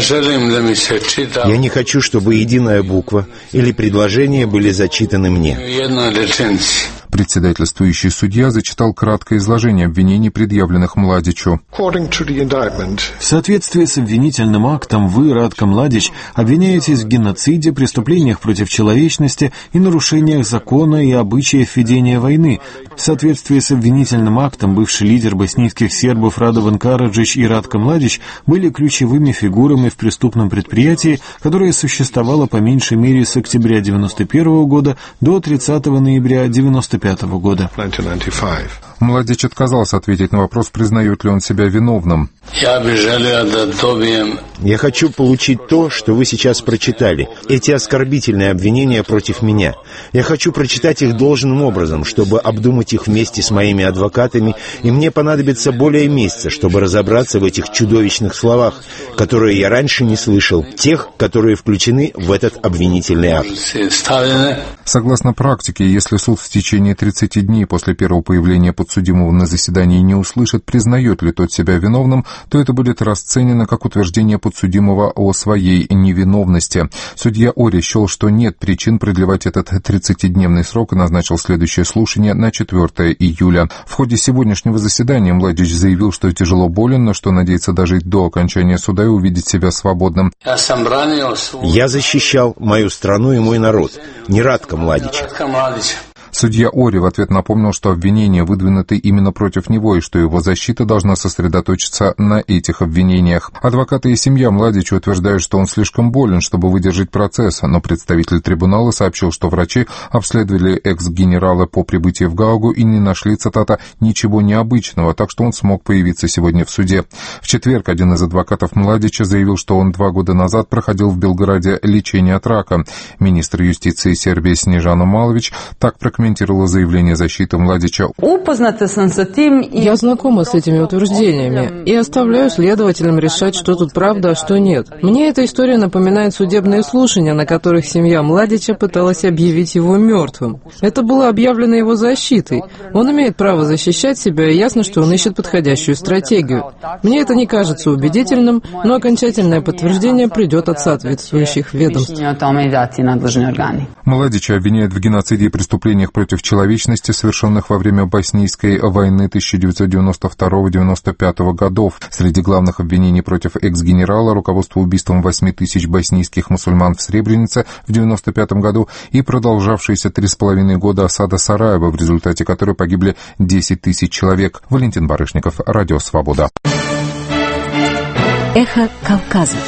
Я не хочу, чтобы единая буква или предложение были зачитаны мне. Председательствующий судья зачитал краткое изложение обвинений, предъявленных Младичу. В соответствии с обвинительным актом вы, Радко Младич, обвиняетесь в геноциде, преступлениях против человечности и нарушениях закона и обычаев ведения войны. В соответствии с обвинительным актом бывший лидер боснийских сербов Радован Караджич и Радко Младич были ключевыми фигурами в преступном предприятии, которое существовало по меньшей мере с октября девяносто первого года до тридцатого ноября девяносто пятого года. Младич отказался ответить на вопрос, признает ли он себя виновным. Я хочу получить то, что вы сейчас прочитали, эти оскорбительные обвинения против меня. Я хочу прочитать их должным образом, чтобы обдумать их вместе с моими адвокатами, и мне понадобится более месяца, чтобы разобраться в этих чудовищных словах, которые я раньше не слышал, тех, которые включены в этот обвинительный акт. Согласно практике, если суд в течение тридцати дней после первого появления подсудимого на заседании не услышит, признает ли тот себя виновным, то это будет расценено как утверждение подсудимого о своей невиновности. Судья Ори счел, что нет причин продлевать этот тридцатидневный срок и назначил следующее слушание на четвёртое июля. В ходе сегодняшнего заседания Младич заявил, что тяжело болен, но что надеется дожить до окончания суда и увидеть себя свободным. Я защищал мою страну и мой народ, не Радко Младича. Судья Ори в ответ напомнил, что обвинения выдвинуты именно против него и что его защита должна сосредоточиться на этих обвинениях. Адвокаты и семья Младича утверждают, что он слишком болен, чтобы выдержать процесс, но представитель трибунала сообщил, что врачи обследовали экс-генерала по прибытии в Гаагу и не нашли, цитата, «ничего необычного», так что он смог появиться сегодня в суде. В четверг один из адвокатов Младича заявил, что он два года назад проходил в Белграде лечение от рака. Министр юстиции Сербии Снежана Малович так прокомментировал комментировала заявление защиты Младича. Я знакома с этими утверждениями и оставляю следователям решать, что тут правда, а что нет. Мне эта история напоминает судебные слушания, на которых семья Младича пыталась объявить его мертвым. Это было объявлено его защитой. Он имеет право защищать себя, и ясно, что он ищет подходящую стратегию. Мне это не кажется убедительным, но окончательное подтверждение придет от соответствующих ведомств. Младича обвиняют в геноциде и преступлениях против человечности, совершенных во время боснийской войны тысяча девятьсот девяносто второго — девяносто пятого годов. Среди главных обвинений против экс-генерала — руководство убийством восьми тысяч боснийских мусульман в Сребренице в девяносто пятом году и продолжавшиеся три с половиной года осада Сараева, в результате которой погибли десять тысяч человек. Валентин Барышников, Радио Свобода. Эхо Кавказа.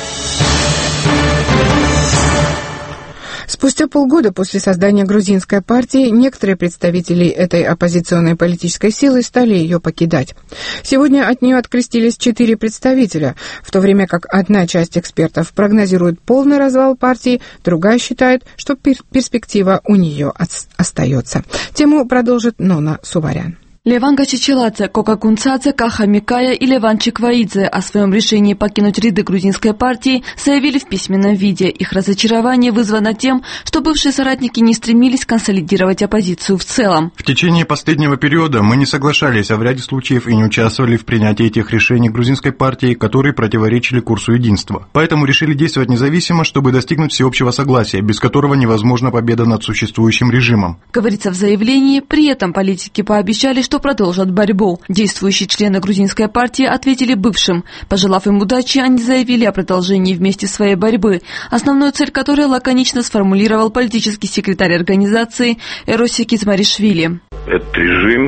Спустя полгода после создания грузинской партии некоторые представители этой оппозиционной политической силы стали ее покидать. Сегодня от нее открестились четыре представителя, в то время как одна часть экспертов прогнозирует полный развал партии, другая считает, что перспектива у нее остается. Тему продолжит Нона Суварян. Леван Гачичеладзе, Кока Кунцадзе, Каха Микая и Леван Чикваидзе о своем решении покинуть ряды грузинской партии заявили в письменном виде. Их разочарование вызвано тем, что бывшие соратники не стремились консолидировать оппозицию в целом. В течение последнего периода мы не соглашались, а в ряде случаев и не участвовали в принятии тех решений грузинской партии, которые противоречили курсу единства. Поэтому решили действовать независимо, чтобы достигнуть всеобщего согласия, без которого невозможна победа над существующим режимом. Говорится в заявлении, при этом политики пообещали, что продолжат борьбу. Действующие члены грузинской партии ответили бывшим. Пожелав им удачи, они заявили о продолжении вместе своей борьбы, основную цель которой лаконично сформулировал политический секретарь организации Эросик Измаришвили. Этот режим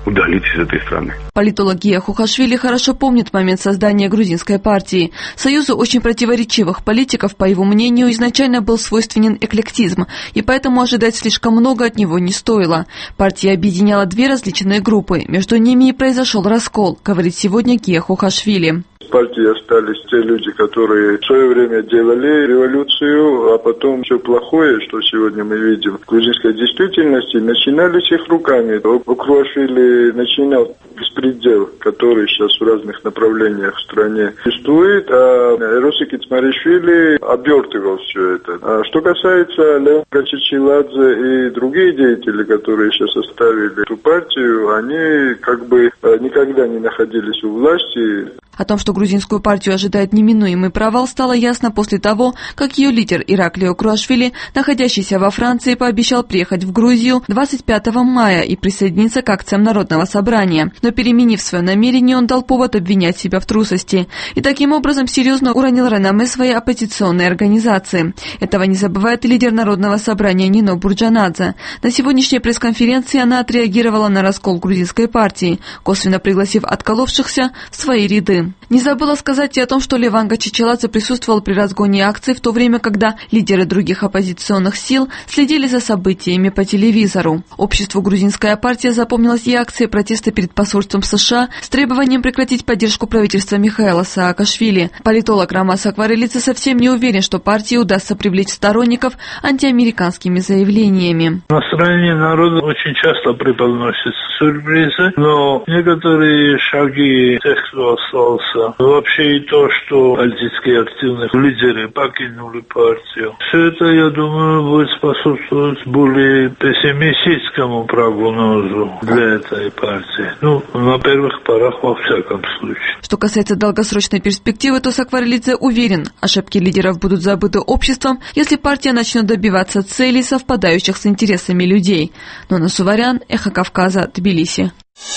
удалить из этой страны. Политолог Гия Хухашвили хорошо помнит момент создания грузинской партии. Союзу очень противоречивых политиков, по его мнению, изначально был свойственен эклектизм, и поэтому ожидать слишком много от него не стоило. Партия объединяла две различные группы, между ними и произошел раскол, говорит сегодня Гия Хухашвили. В партии остались те люди, которые в свое время делали революцию, а потом все плохое, что сегодня мы видим в грузинской действительности, начинали с их руками. Окруашвили начинал беспредел, который сейчас в разных направлениях в стране существует, а Росик Ицмаришвили обертывал все это. А что касается Леонга Чичиладзе и другие деятели, которые сейчас оставили эту партию, они как бы никогда не находились у власти. О том, что грузинскую партию ожидает неминуемый провал, стало ясно после того, как ее лидер Ираклий Окруашвили, находящийся во Франции, пообещал приехать в Грузию двадцать пятого мая и присоединиться к акциям Народного собрания. Но, переменив свое намерение, он дал повод обвинять себя в трусости. И таким образом серьезно уронил реноме своей оппозиционной организации. Этого не забывает и лидер Народного собрания Нино Бурджанадзе. На сегодняшней пресс-конференции она отреагировала на раскол грузинской партии, косвенно пригласив отколовшихся в свои ряды. Не забыла сказать и о том, что Леванга Чичиладзе присутствовал при разгоне акций в то время, когда лидеры других оппозиционных сил следили за событиями по телевизору. Обществу грузинская партия запомнилась и акция протеста перед посольством США с требованием прекратить поддержку правительства Михаила Саакашвили. Политолог Ромас Акварелидзе совсем не уверен, что партии удастся привлечь сторонников антиамериканскими заявлениями. Настроение народа очень часто преподносит сюрпризы, но некоторые шаги тех, кто остался, вообще и то, что политические активные лидеры покинули партию, все это, я думаю, будет способствовать более пессимистическому прогнозу для этой партии. Ну, на первых порах, во всяком случае. Что касается долгосрочной перспективы, то Сакварелидзе уверен, ошибки лидеров будут забыты обществом, если партия начнет добиваться целей, совпадающих с интересами людей. Нона Суварян, Эхо Кавказа, Тбилиси.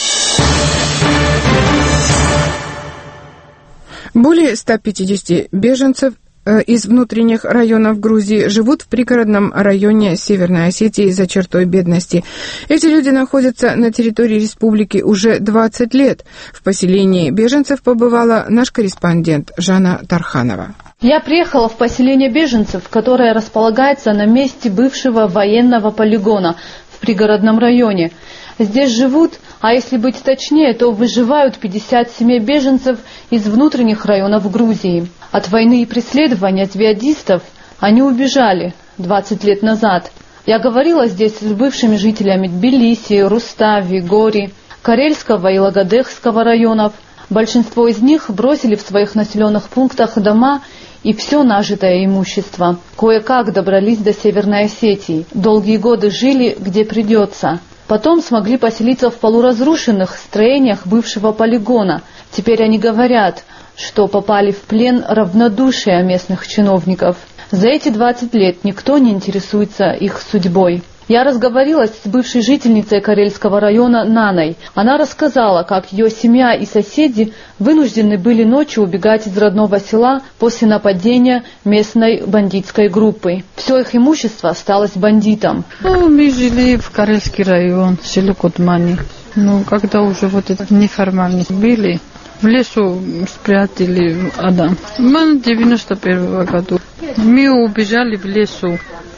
Более ста пятидесяти беженцев из внутренних районов Грузии живут в пригородном районе Северной Осетии за чертой бедности. Эти люди находятся на территории республики уже двадцать лет. В поселении беженцев побывала наш корреспондент Жанна Тарханова. Я приехала в поселение беженцев, которое располагается на месте бывшего военного полигона в пригородном районе. Здесь живут, а если быть точнее, то выживают пятьдесят семь беженцев из внутренних районов Грузии. От войны и преследования джихадистов они убежали двадцать лет назад. Я говорила здесь с бывшими жителями Тбилиси, Рустави, Гори, Карельского и Лагодехского районов. Большинство из них бросили в своих населенных пунктах дома и все нажитое имущество. Кое-как добрались до Северной Осетии. Долгие годы жили, где придется. Потом смогли поселиться в полуразрушенных строениях бывшего полигона. Теперь они говорят, что попали в плен равнодушия местных чиновников. За эти двадцать лет никто не интересуется их судьбой. Я разговорилась с бывшей жительницей Карельского района Наной. Она рассказала, как ее семья и соседи вынуждены были ночью убегать из родного села после нападения местной бандитской группы. Все их имущество осталось бандитам. Ну, мы жили в Карельский район, в селе Кутмани. Ну, когда уже вот это неформально были, в лесу спрятали Адам. Мы в девяносто первом году. Мы убежали в лесу.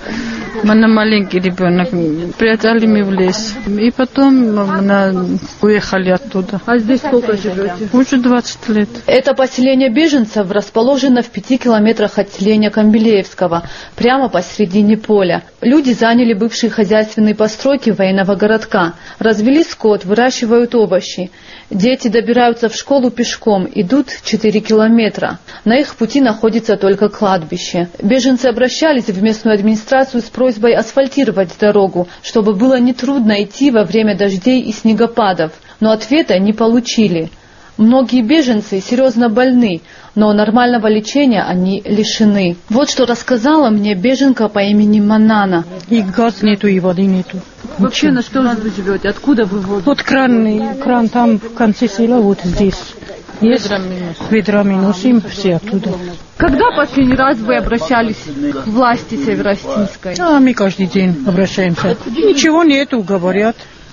Мы маленький ребенок, спрятали мы в лес. И потом мы уехали оттуда. А здесь сколько живете? Уже двадцать лет. Это поселение беженцев расположено в пяти километрах от селения Камбелеевского, прямо посредине поля. Люди заняли бывшие хозяйственные постройки военного городка, развели скот, выращивают овощи. Дети добираются в школу пешком, идут четыре километра. На их пути находится только кладбище. Беженцы обращались в местную администрацию с просьбой асфальтировать дорогу, чтобы было нетрудно идти во время дождей и снегопадов, но ответа не получили. Многие беженцы серьезно больны, но нормального лечения они лишены. Вот что рассказала мне беженка по имени Манана. И газ нету, и воды нету. Вообще на что вы живете? Откуда вы воду? Вот кран, кран там в конце села, вот здесь. Есть ведрами носим все оттуда. Когда последний раз вы обращались к власти Северо-Осетинской? А мы каждый день обращаемся. Ничего нету, говорят.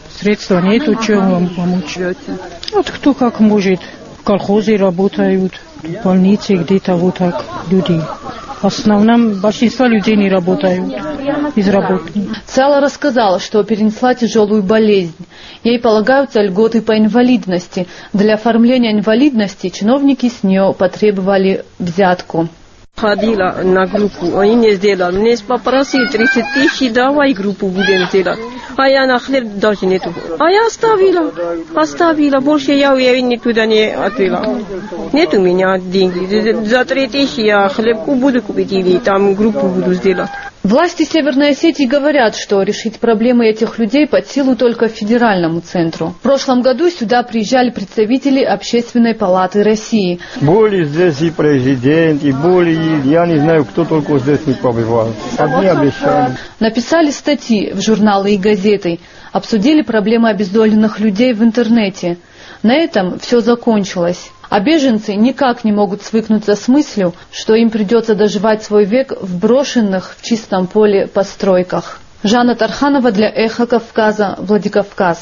средства нету, чем вам помочь. Вот кто как может. В колхозе работают, в больнице где-то вот так люди. В основном большинство людей не работают, безработные. Цала рассказала, что перенесла тяжелую болезнь. Ей полагаются льготы по инвалидности. Для оформления инвалидности чиновники с нее потребовали взятку. Ходила на группу, они не сделали. Мне попросили тридцать тысяч, давай группу будем делать. А я на хлеб даже нету. А я оставила, оставила. Больше я, я никуда не отвела. Нет у меня деньги. За три тысячи я хлебку буду купить или там группу буду сделать. Власти Северной Осетии говорят, что решить проблемы этих людей под силу только федеральному центру. В прошлом году сюда приезжали представители Общественной палаты России. Были здесь и президент, и были, я не знаю, кто только здесь не побывал. Одни обещали. Написали статьи в журналы и газеты, обсудили проблемы обездоленных людей в интернете. На этом все закончилось. А беженцы никак не могут свыкнуться с мыслью, что им придется доживать свой век в брошенных в чистом поле постройках. Жанна Тарханова для Эхо Кавказа, Владикавказ.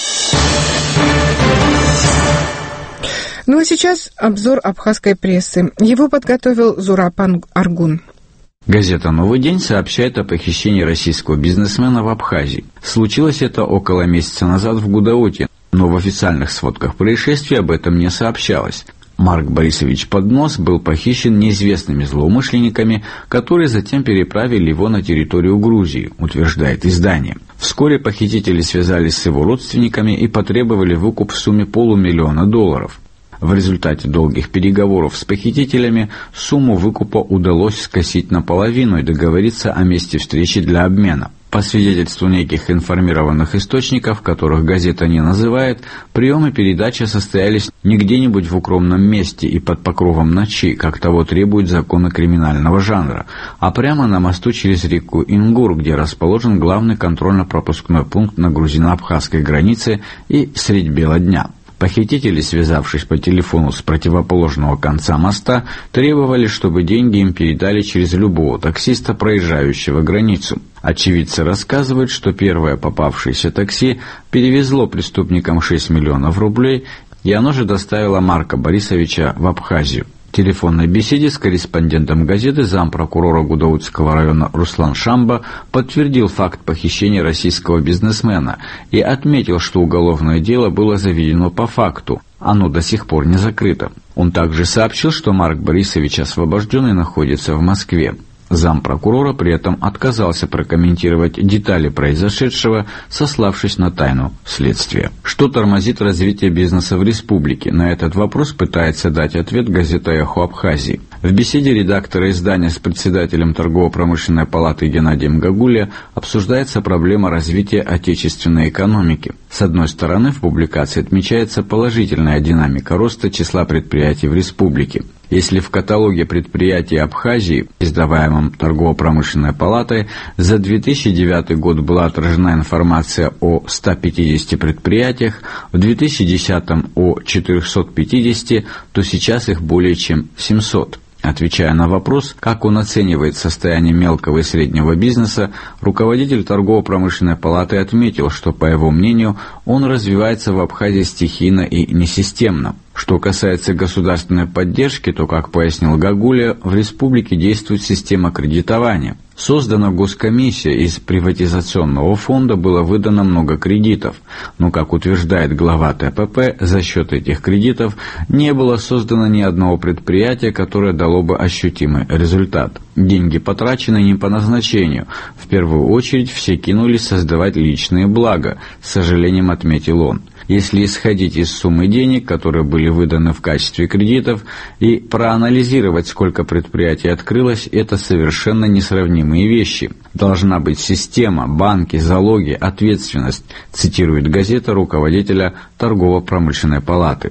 Ну а сейчас обзор абхазской прессы. Его подготовил Зураб Аргун. Газета «Новый день» сообщает о похищении российского бизнесмена в Абхазии. Случилось это около месяца назад в Гудауте, но в официальных сводках происшествия об этом не сообщалось. Марк Борисович Поднос был похищен неизвестными злоумышленниками, которые затем переправили его на территорию Грузии, утверждает издание. Вскоре похитители связались с его родственниками и потребовали выкуп в сумме полумиллиона долларов. В результате долгих переговоров с похитителями сумму выкупа удалось скосить наполовину и договориться о месте встречи для обмена. По свидетельству неких информированных источников, которых газета не называет, прием и передача состоялись не где-нибудь в укромном месте и под покровом ночи, как того требуют законы криминального жанра, а прямо на мосту через реку Ингур, где расположен главный контрольно-пропускной пункт на грузино-абхазской границе, и средь бела дня. Похитители, связавшись по телефону с противоположного конца моста, требовали, чтобы деньги им передали через любого таксиста, проезжающего границу. Очевидцы рассказывают, что первое попавшееся такси перевезло преступникам шесть миллионов рублей, и оно же доставило Марка Борисовича в Абхазию. В телефонной беседе с корреспондентом газеты зампрокурора Гудаутского района Руслан Шамба подтвердил факт похищения российского бизнесмена и отметил, что уголовное дело было заведено по факту. Оно до сих пор не закрыто. Он также сообщил, что Марк Борисович освобожден и находится в Москве. Зампрокурора при этом отказался прокомментировать детали произошедшего, сославшись на тайну следствия. Что тормозит развитие бизнеса в республике? На этот вопрос пытается дать ответ газета «Эхо Абхазии». В беседе редактора издания с председателем торгово-промышленной палаты Геннадием Гагулия обсуждается проблема развития отечественной экономики. С одной стороны, в публикации отмечается положительная динамика роста числа предприятий в республике. Если в каталоге предприятий Абхазии, издаваемом торгово-промышленной палатой, за две тысячи девятый год была отражена информация о ста пятидесяти предприятиях, в две тысячи десятом о четырехстах пятидесяти, то сейчас их более чем семьсот. Отвечая на вопрос, как он оценивает состояние мелкого и среднего бизнеса, руководитель торгово-промышленной палаты отметил, что, по его мнению, он развивается в Абхазии стихийно и несистемно. Что касается государственной поддержки, то, как пояснил Гагулия, в республике действует система кредитования. Создана госкомиссия, из приватизационного фонда было выдано много кредитов, но, как утверждает глава ТПП, за счет этих кредитов не было создано ни одного предприятия, которое дало бы ощутимый результат. Деньги потрачены не по назначению. В первую очередь все кинулись создавать личные блага, с сожалением отметил он. Если исходить из суммы денег, которые были выданы в качестве кредитов, и проанализировать, сколько предприятий открылось, это совершенно несравнимые вещи. Должна быть система, банки, залоги, ответственность, цитирует газета руководителя торгово-промышленной палаты.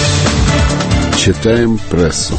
Читаем прессу.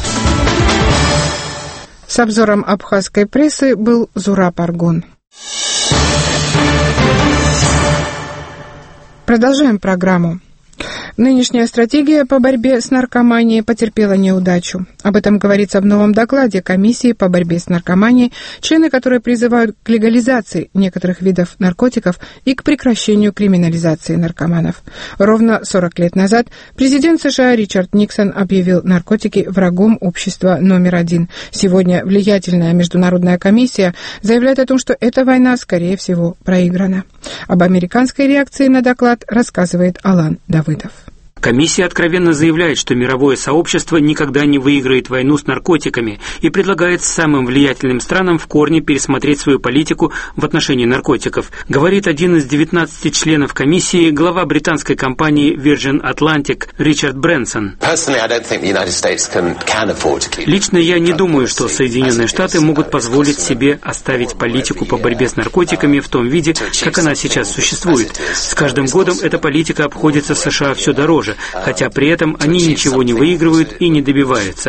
С обзором абхазской прессы был Зураб Аргун. Продолжаем программу. Нынешняя стратегия по борьбе с наркоманией потерпела неудачу. Об этом говорится в новом докладе Комиссии по борьбе с наркоманией, члены которой призывают к легализации некоторых видов наркотиков и к прекращению криминализации наркоманов. Ровно сорок лет назад президент США Ричард Никсон объявил наркотики врагом общества номер один. Сегодня влиятельная международная комиссия заявляет о том, что эта война, скорее всего, проиграна. Об американской реакции на доклад рассказывает Алан Давыдов. Комиссия откровенно заявляет, что мировое сообщество никогда не выиграет войну с наркотиками и предлагает самым влиятельным странам в корне пересмотреть свою политику в отношении наркотиков, говорит один из девятнадцати членов комиссии, глава британской компании Virgin Atlantic Ричард Брэнсон. Лично я не думаю, что Соединенные Штаты могут позволить себе оставить политику по борьбе с наркотиками в том виде, как она сейчас существует. С каждым годом эта политика обходится США все дороже, хотя при этом они ничего не выигрывают и не добиваются.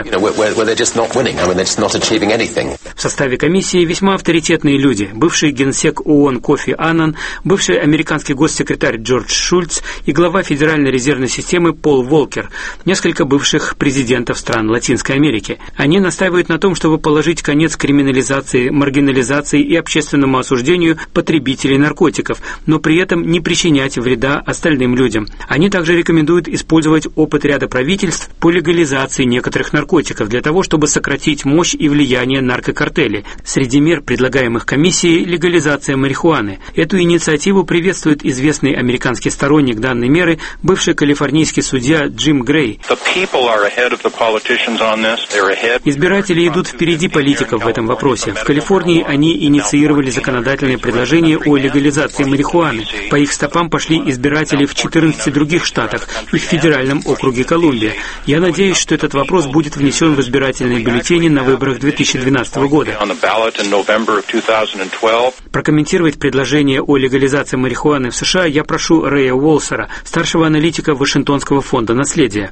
В составе комиссии весьма авторитетные люди: бывший генсек ООН Кофи Аннан, бывший американский госсекретарь Джордж Шульц и глава Федеральной резервной системы Пол Волкер, несколько бывших президентов стран Латинской Америки. Они настаивают на том, чтобы положить конец криминализации, маргинализации и общественному осуждению потребителей наркотиков, но при этом не причинять вреда остальным людям. Они также рекомендуют использовать опыт ряда правительств по легализации некоторых наркотиков для того, чтобы сократить мощь и влияние наркокартелей. Среди мер, предлагаемых комиссией, легализация марихуаны. Эту инициативу приветствует известный американский сторонник данной меры, бывший калифорнийский судья Джим Грей. Избиратели идут впереди политиков в этом вопросе. В Калифорнии они инициировали законодательное предложение о легализации марихуаны. По их стопам пошли избиратели в четырнадцати других штатах и в федеральном округе Колумбия. Я надеюсь, что этот вопрос будет внесен в избирательные бюллетени на выборах две тысячи двенадцатого года. Прокомментировать предложение о легализации марихуаны в США я прошу Рэя Уолсера, старшего аналитика Вашингтонского фонда наследия.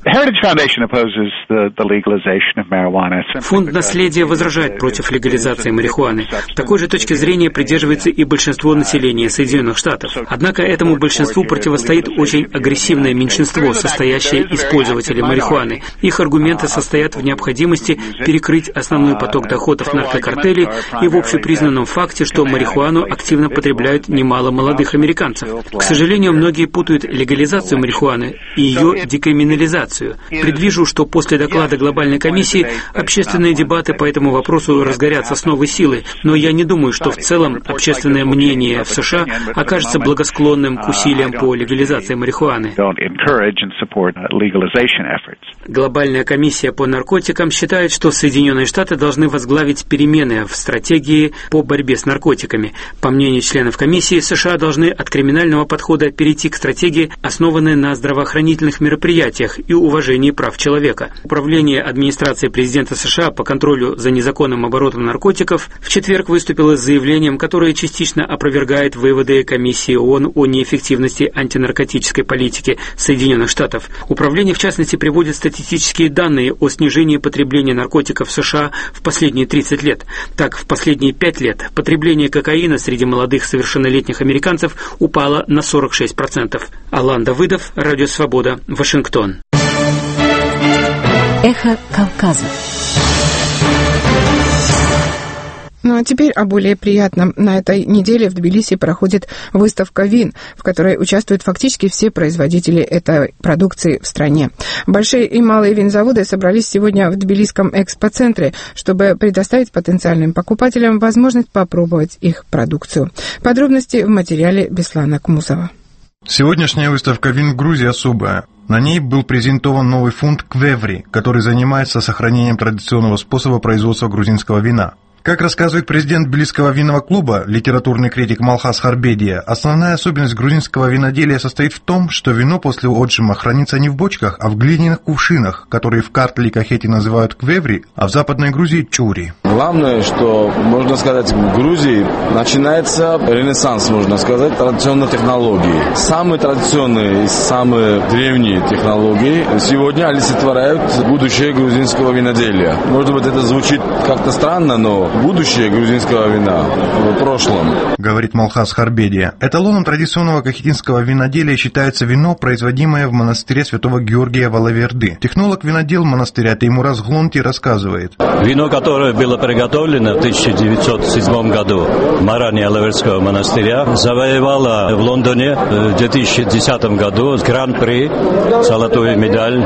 Фонд наследия возражает против легализации марихуаны. Такой же точки зрения придерживается и большинство населения Соединенных Штатов. Однако этому большинству противостоит очень агрессивное меньшинство, состоящее из пользователей марихуаны. Их аргументы состоят в необходимости перекрыть основной поток доходов наркокартелей и в общепризнанном факте, что марихуану активно потребляют немало молодых американцев. К сожалению, многие путают легализацию марихуаны и ее декриминализацию. Предвижу, что после доклада глобальной комиссии общественные дебаты по этому вопросу разгорятся с новой силой, но я не думаю, что в целом общественное мнение в США окажется благосклонным к усилиям по легализации марихуаны. Глобальная комиссия по наркотикам считает, что Соединенные Штаты должны возглавить перемены в стратегии по борьбе с наркотиками. По мнению членов комиссии, США должны от криминального подхода перейти к стратегии, основанной на здравоохранительных мероприятиях и уважении прав человека. Управление администрации президента США по контролю за незаконным оборотом наркотиков в четверг выступило с заявлением, которое частично опровергает выводы комиссии ООН о неэффективности антинаркотической политики Соединенных Штатов. Управление, в частности, приводит статистические данные о снижении потребления наркотиков в США в последние тридцать лет. Так, в последние пять лет потребление кокаина среди молодых совершеннолетних американцев упало на сорок шесть процентов. Алан Давыдов, Радио Свобода, Вашингтон. Эхо Кавказа. Ну а теперь о более приятном. На этой неделе в Тбилиси проходит выставка вин, в которой участвуют фактически все производители этой продукции в стране. Большие и малые винзаводы собрались сегодня в Тбилисском экспоцентре, чтобы предоставить потенциальным покупателям возможность попробовать их продукцию. Подробности в материале Беслана Кмузова. Сегодняшняя выставка вин в Грузии особая. На ней был презентован новый фонд «Квеври», который занимается сохранением традиционного способа производства грузинского вина. Как рассказывает президент Тбилисского винного клуба, литературный критик Малхас Харбедия, основная особенность грузинского виноделия состоит в том, что вино после отжима хранится не в бочках, а в глиняных кувшинах, которые в Картли и Кахете называют квеври, а в Западной Грузии чури. Главное, что, можно сказать, в Грузии начинается ренессанс, можно сказать, традиционных технологий. Самые традиционные и самые древние технологии сегодня олицетворяют будущее грузинского виноделия. Может быть, это звучит как-то странно, но будущее грузинского вина в прошлом. Говорит Малхас Харбедия. Эталоном традиционного кахетинского виноделия считается вино, производимое в монастыре святого Георгия в Алаверды. Технолог-винодел монастыря Теймураз Глонти рассказывает. Вино, которое было приготовлено в тысяча девятьсот седьмом году в Маране Алавердского монастыря, завоевало в Лондоне в две тысячи десятом году гран-при, золотую медаль,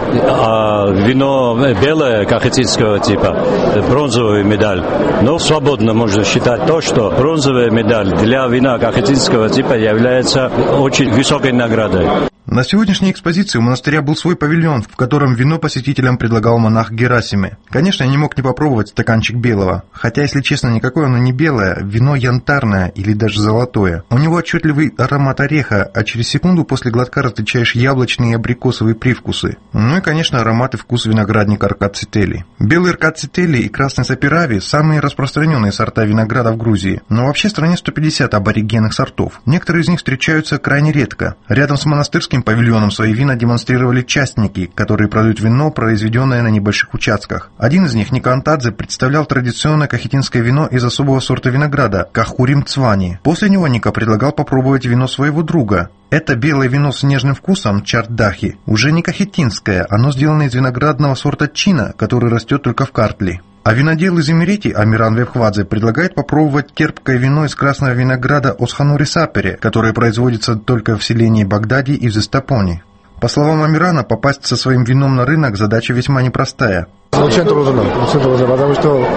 а вино белое, кахетинского типа, бронзовую медаль. Но свободно можно считать то, что бронзовая медаль для вина кахетинского типа является очень высокой наградой. На сегодняшней экспозиции у монастыря был свой павильон, в котором вино посетителям предлагал монах Герасиме. Конечно, я не мог не попробовать стаканчик белого. Хотя, если честно, никакое оно не белое, вино янтарное или даже золотое. У него отчетливый аромат ореха, а через секунду после глотка различаешь яблочные и абрикосовые привкусы. Ну и, конечно, аромат и вкус виноградника Аркацители. Белый Аркацители и красный Саперави – самые распространенные сорта винограда в Грузии. Но вообще в стране сто пятьдесят аборигенных сортов. Некоторые из них встречаются крайне редко. Рядом с монастырским павильоном свои вина демонстрировали частники, которые продают вино, произведенное на небольших участках. Один из них, Никантадзе, представлял традиционное кахетинское вино из особого сорта винограда – Кахурим Цвани. После него Ника предлагал попробовать вино своего друга. Это белое вино с нежным вкусом, чардахи, уже не кахетинское, оно сделано из виноградного сорта чина, который растет только в Картли. А винодел из Эмирити Амиран Вебхвадзе предлагает попробовать терпкое вино из красного винограда Осханури Сапере, которое производится только в селении Багдади и в Зестапоне. По словам Амирана, попасть со своим вином на рынок задача весьма непростая. Очень трудно, очень трудно, потому что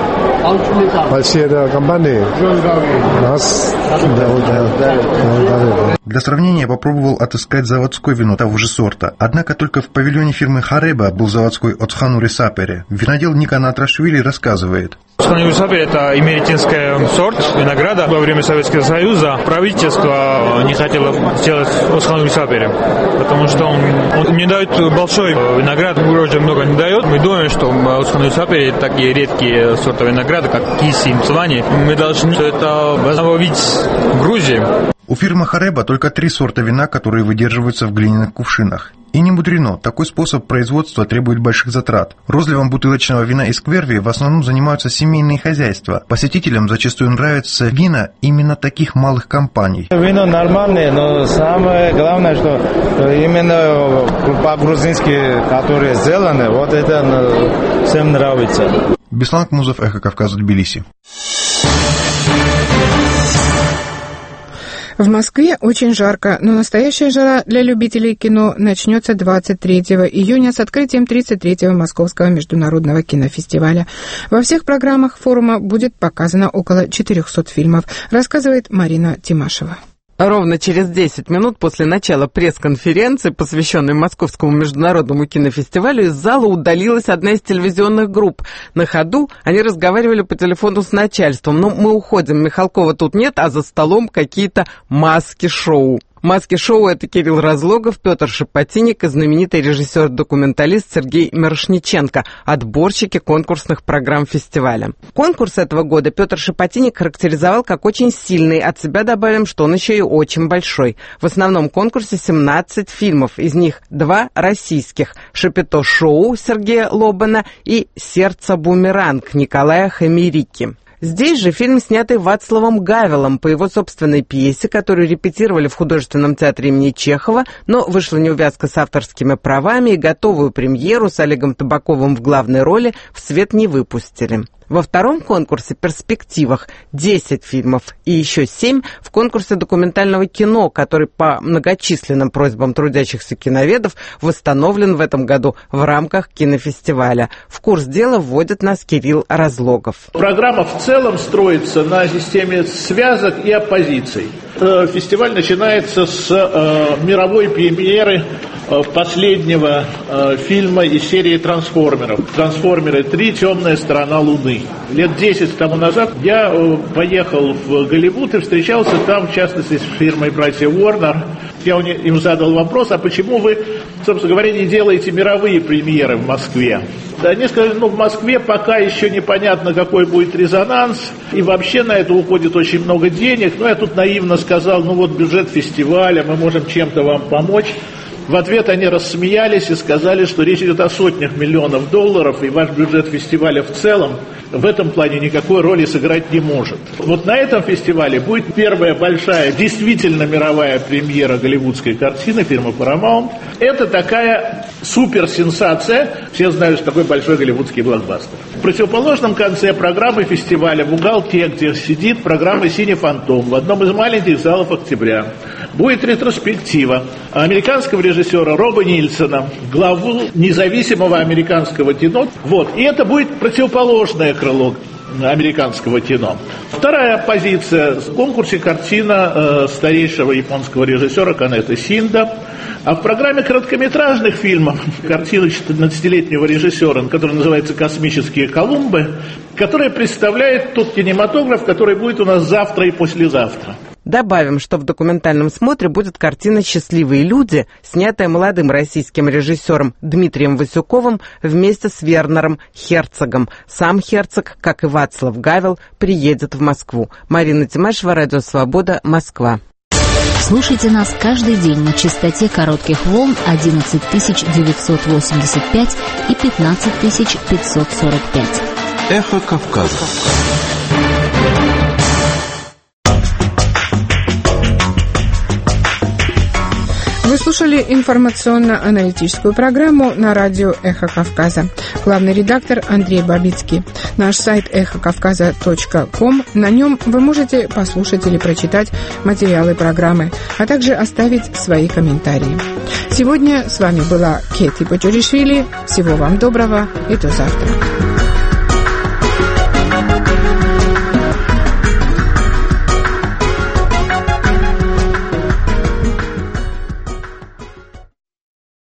большие да, компании нас... Для сравнения я попробовал отыскать заводское вино того же сорта. Однако только в павильоне фирмы Хареба был заводской Оцханури Сапере. Винодел Ника Натрашвили рассказывает. Оцханури Сапере – это эмеретинский сорт винограда. Во время Советского Союза правительство не хотело сделать Оцханури Сапере, потому что он, он не дает большой виноград, урожая много не дает. Мы думаем, что Оцханури Сапере – такие редкие сорта винограда, как Киси и Мцвани. Мы должны это восстановить в Грузии. У фирмы Хареба только три сорта вина, которые выдерживаются в глиняных кувшинах. И не мудрено, такой способ производства требует больших затрат. Розливом бутылочного вина из Кверви в основном занимаются семейные хозяйства. Посетителям зачастую нравятся вина именно таких малых компаний. Вино нормальное, но самое главное, что именно по-грузински, которые сделаны, вот это всем нравится. Беслан Кмузов, Эхо Кавказа, Тбилиси. В Москве очень жарко, но настоящая жара для любителей кино начнется двадцать третьего июня с открытием тридцать третьего Московского международного кинофестиваля. Во всех программах форума будет показано около четырехсот фильмов, рассказывает Марина Тимашева. Ровно через десять минут после начала пресс-конференции, посвященной Московскому международному кинофестивалю, из зала удалилась одна из телевизионных групп. На ходу они разговаривали по телефону с начальством. «Ну, мы уходим, Михалкова тут нет, а за столом какие-то маски-шоу». Маски-шоу — это Кирилл Разлогов, Петр Шепотинник и знаменитый режиссер-документалист Сергей Мирошниченко, отборщики конкурсных программ фестиваля. Конкурс этого года Петр Шепотинник характеризовал как очень сильный. От себя добавим, что он еще и очень большой. В основном конкурсе семнадцать фильмов, из них два российских: «Шапито-шоу» Сергея Лобана и «Сердце-бумеранг» Николая Хамерики. Здесь же фильм, снятый Вацлавом Гавелом по его собственной пьесе, которую репетировали в художественном театре имени Чехова, но вышла неувязка с авторскими правами, и готовую премьеру с Олегом Табаковым в главной роли в свет не выпустили. Во втором конкурсе «Перспективах» десять фильмов и еще семь в конкурсе документального кино, который по многочисленным просьбам трудящихся киноведов восстановлен в этом году в рамках кинофестиваля. В курс дела вводит нас Кирилл Разлогов. Программа в целом строится на системе связок и оппозиций. Фестиваль начинается с э, мировой премьеры э, последнего э, фильма из серии «Трансформеров». «Трансформеры три. Темная сторона Луны». Лет десять тому назад я э, поехал в Голливуд и встречался там, в частности, с фирмой «Братья Уорнер». Я им задал вопрос, а почему вы, собственно говоря, не делаете мировые премьеры в Москве? Они сказали, ну, в Москве пока еще непонятно, какой будет резонанс, и вообще на это уходит очень много денег. Ну, я тут наивно сказал, ну, вот бюджет фестиваля, мы можем чем-то вам помочь. В ответ они рассмеялись и сказали, что речь идет о сотнях миллионов долларов, и ваш бюджет фестиваля в целом в этом плане никакой роли сыграть не может. Вот на этом фестивале будет первая большая, действительно мировая премьера голливудской картины фирмы Paramount. Это такая суперсенсация. Все знают, что такой большой голливудский блокбастер. В противоположном конце программы фестиваля, в уголке, где сидит программа «Синий фантом», в одном из маленьких залов «Октября», будет ретроспектива американского режиссера Роба Нильсона, главу независимого американского кино. Вот. И это будет противоположное крыло американского кино. Вторая позиция в конкурсе картина э, старейшего японского режиссера Канета Синда. А в программе короткометражных фильмов картина четырнадцатилетнего режиссера, которая называется «Космические Колумбы», которая представляет тот кинематограф, который будет у нас завтра и послезавтра. Добавим, что в документальном смотре будет картина «Счастливые люди», снятая молодым российским режиссером Дмитрием Васюковым вместе с Вернером Херцогом. Сам Херцог, как и Вацлав Гавел, приедет в Москву. Марина Тимашева, Радио Свобода, Москва. Слушайте нас каждый день на частоте коротких волн одиннадцать тысяч девятьсот восемьдесят пять и пятнадцать тысяч пятьсот сорок пять. Эхо Кавказа. Вы слушали информационно-аналитическую программу на радио «Эхо Кавказа». Главный редактор Андрей Бабицкий. Наш сайт эхо кавказа точка ком. На нем вы можете послушать или прочитать материалы программы, а также оставить свои комментарии. Сегодня с вами была Кети Бочуришвили. Всего вам доброго и до завтра.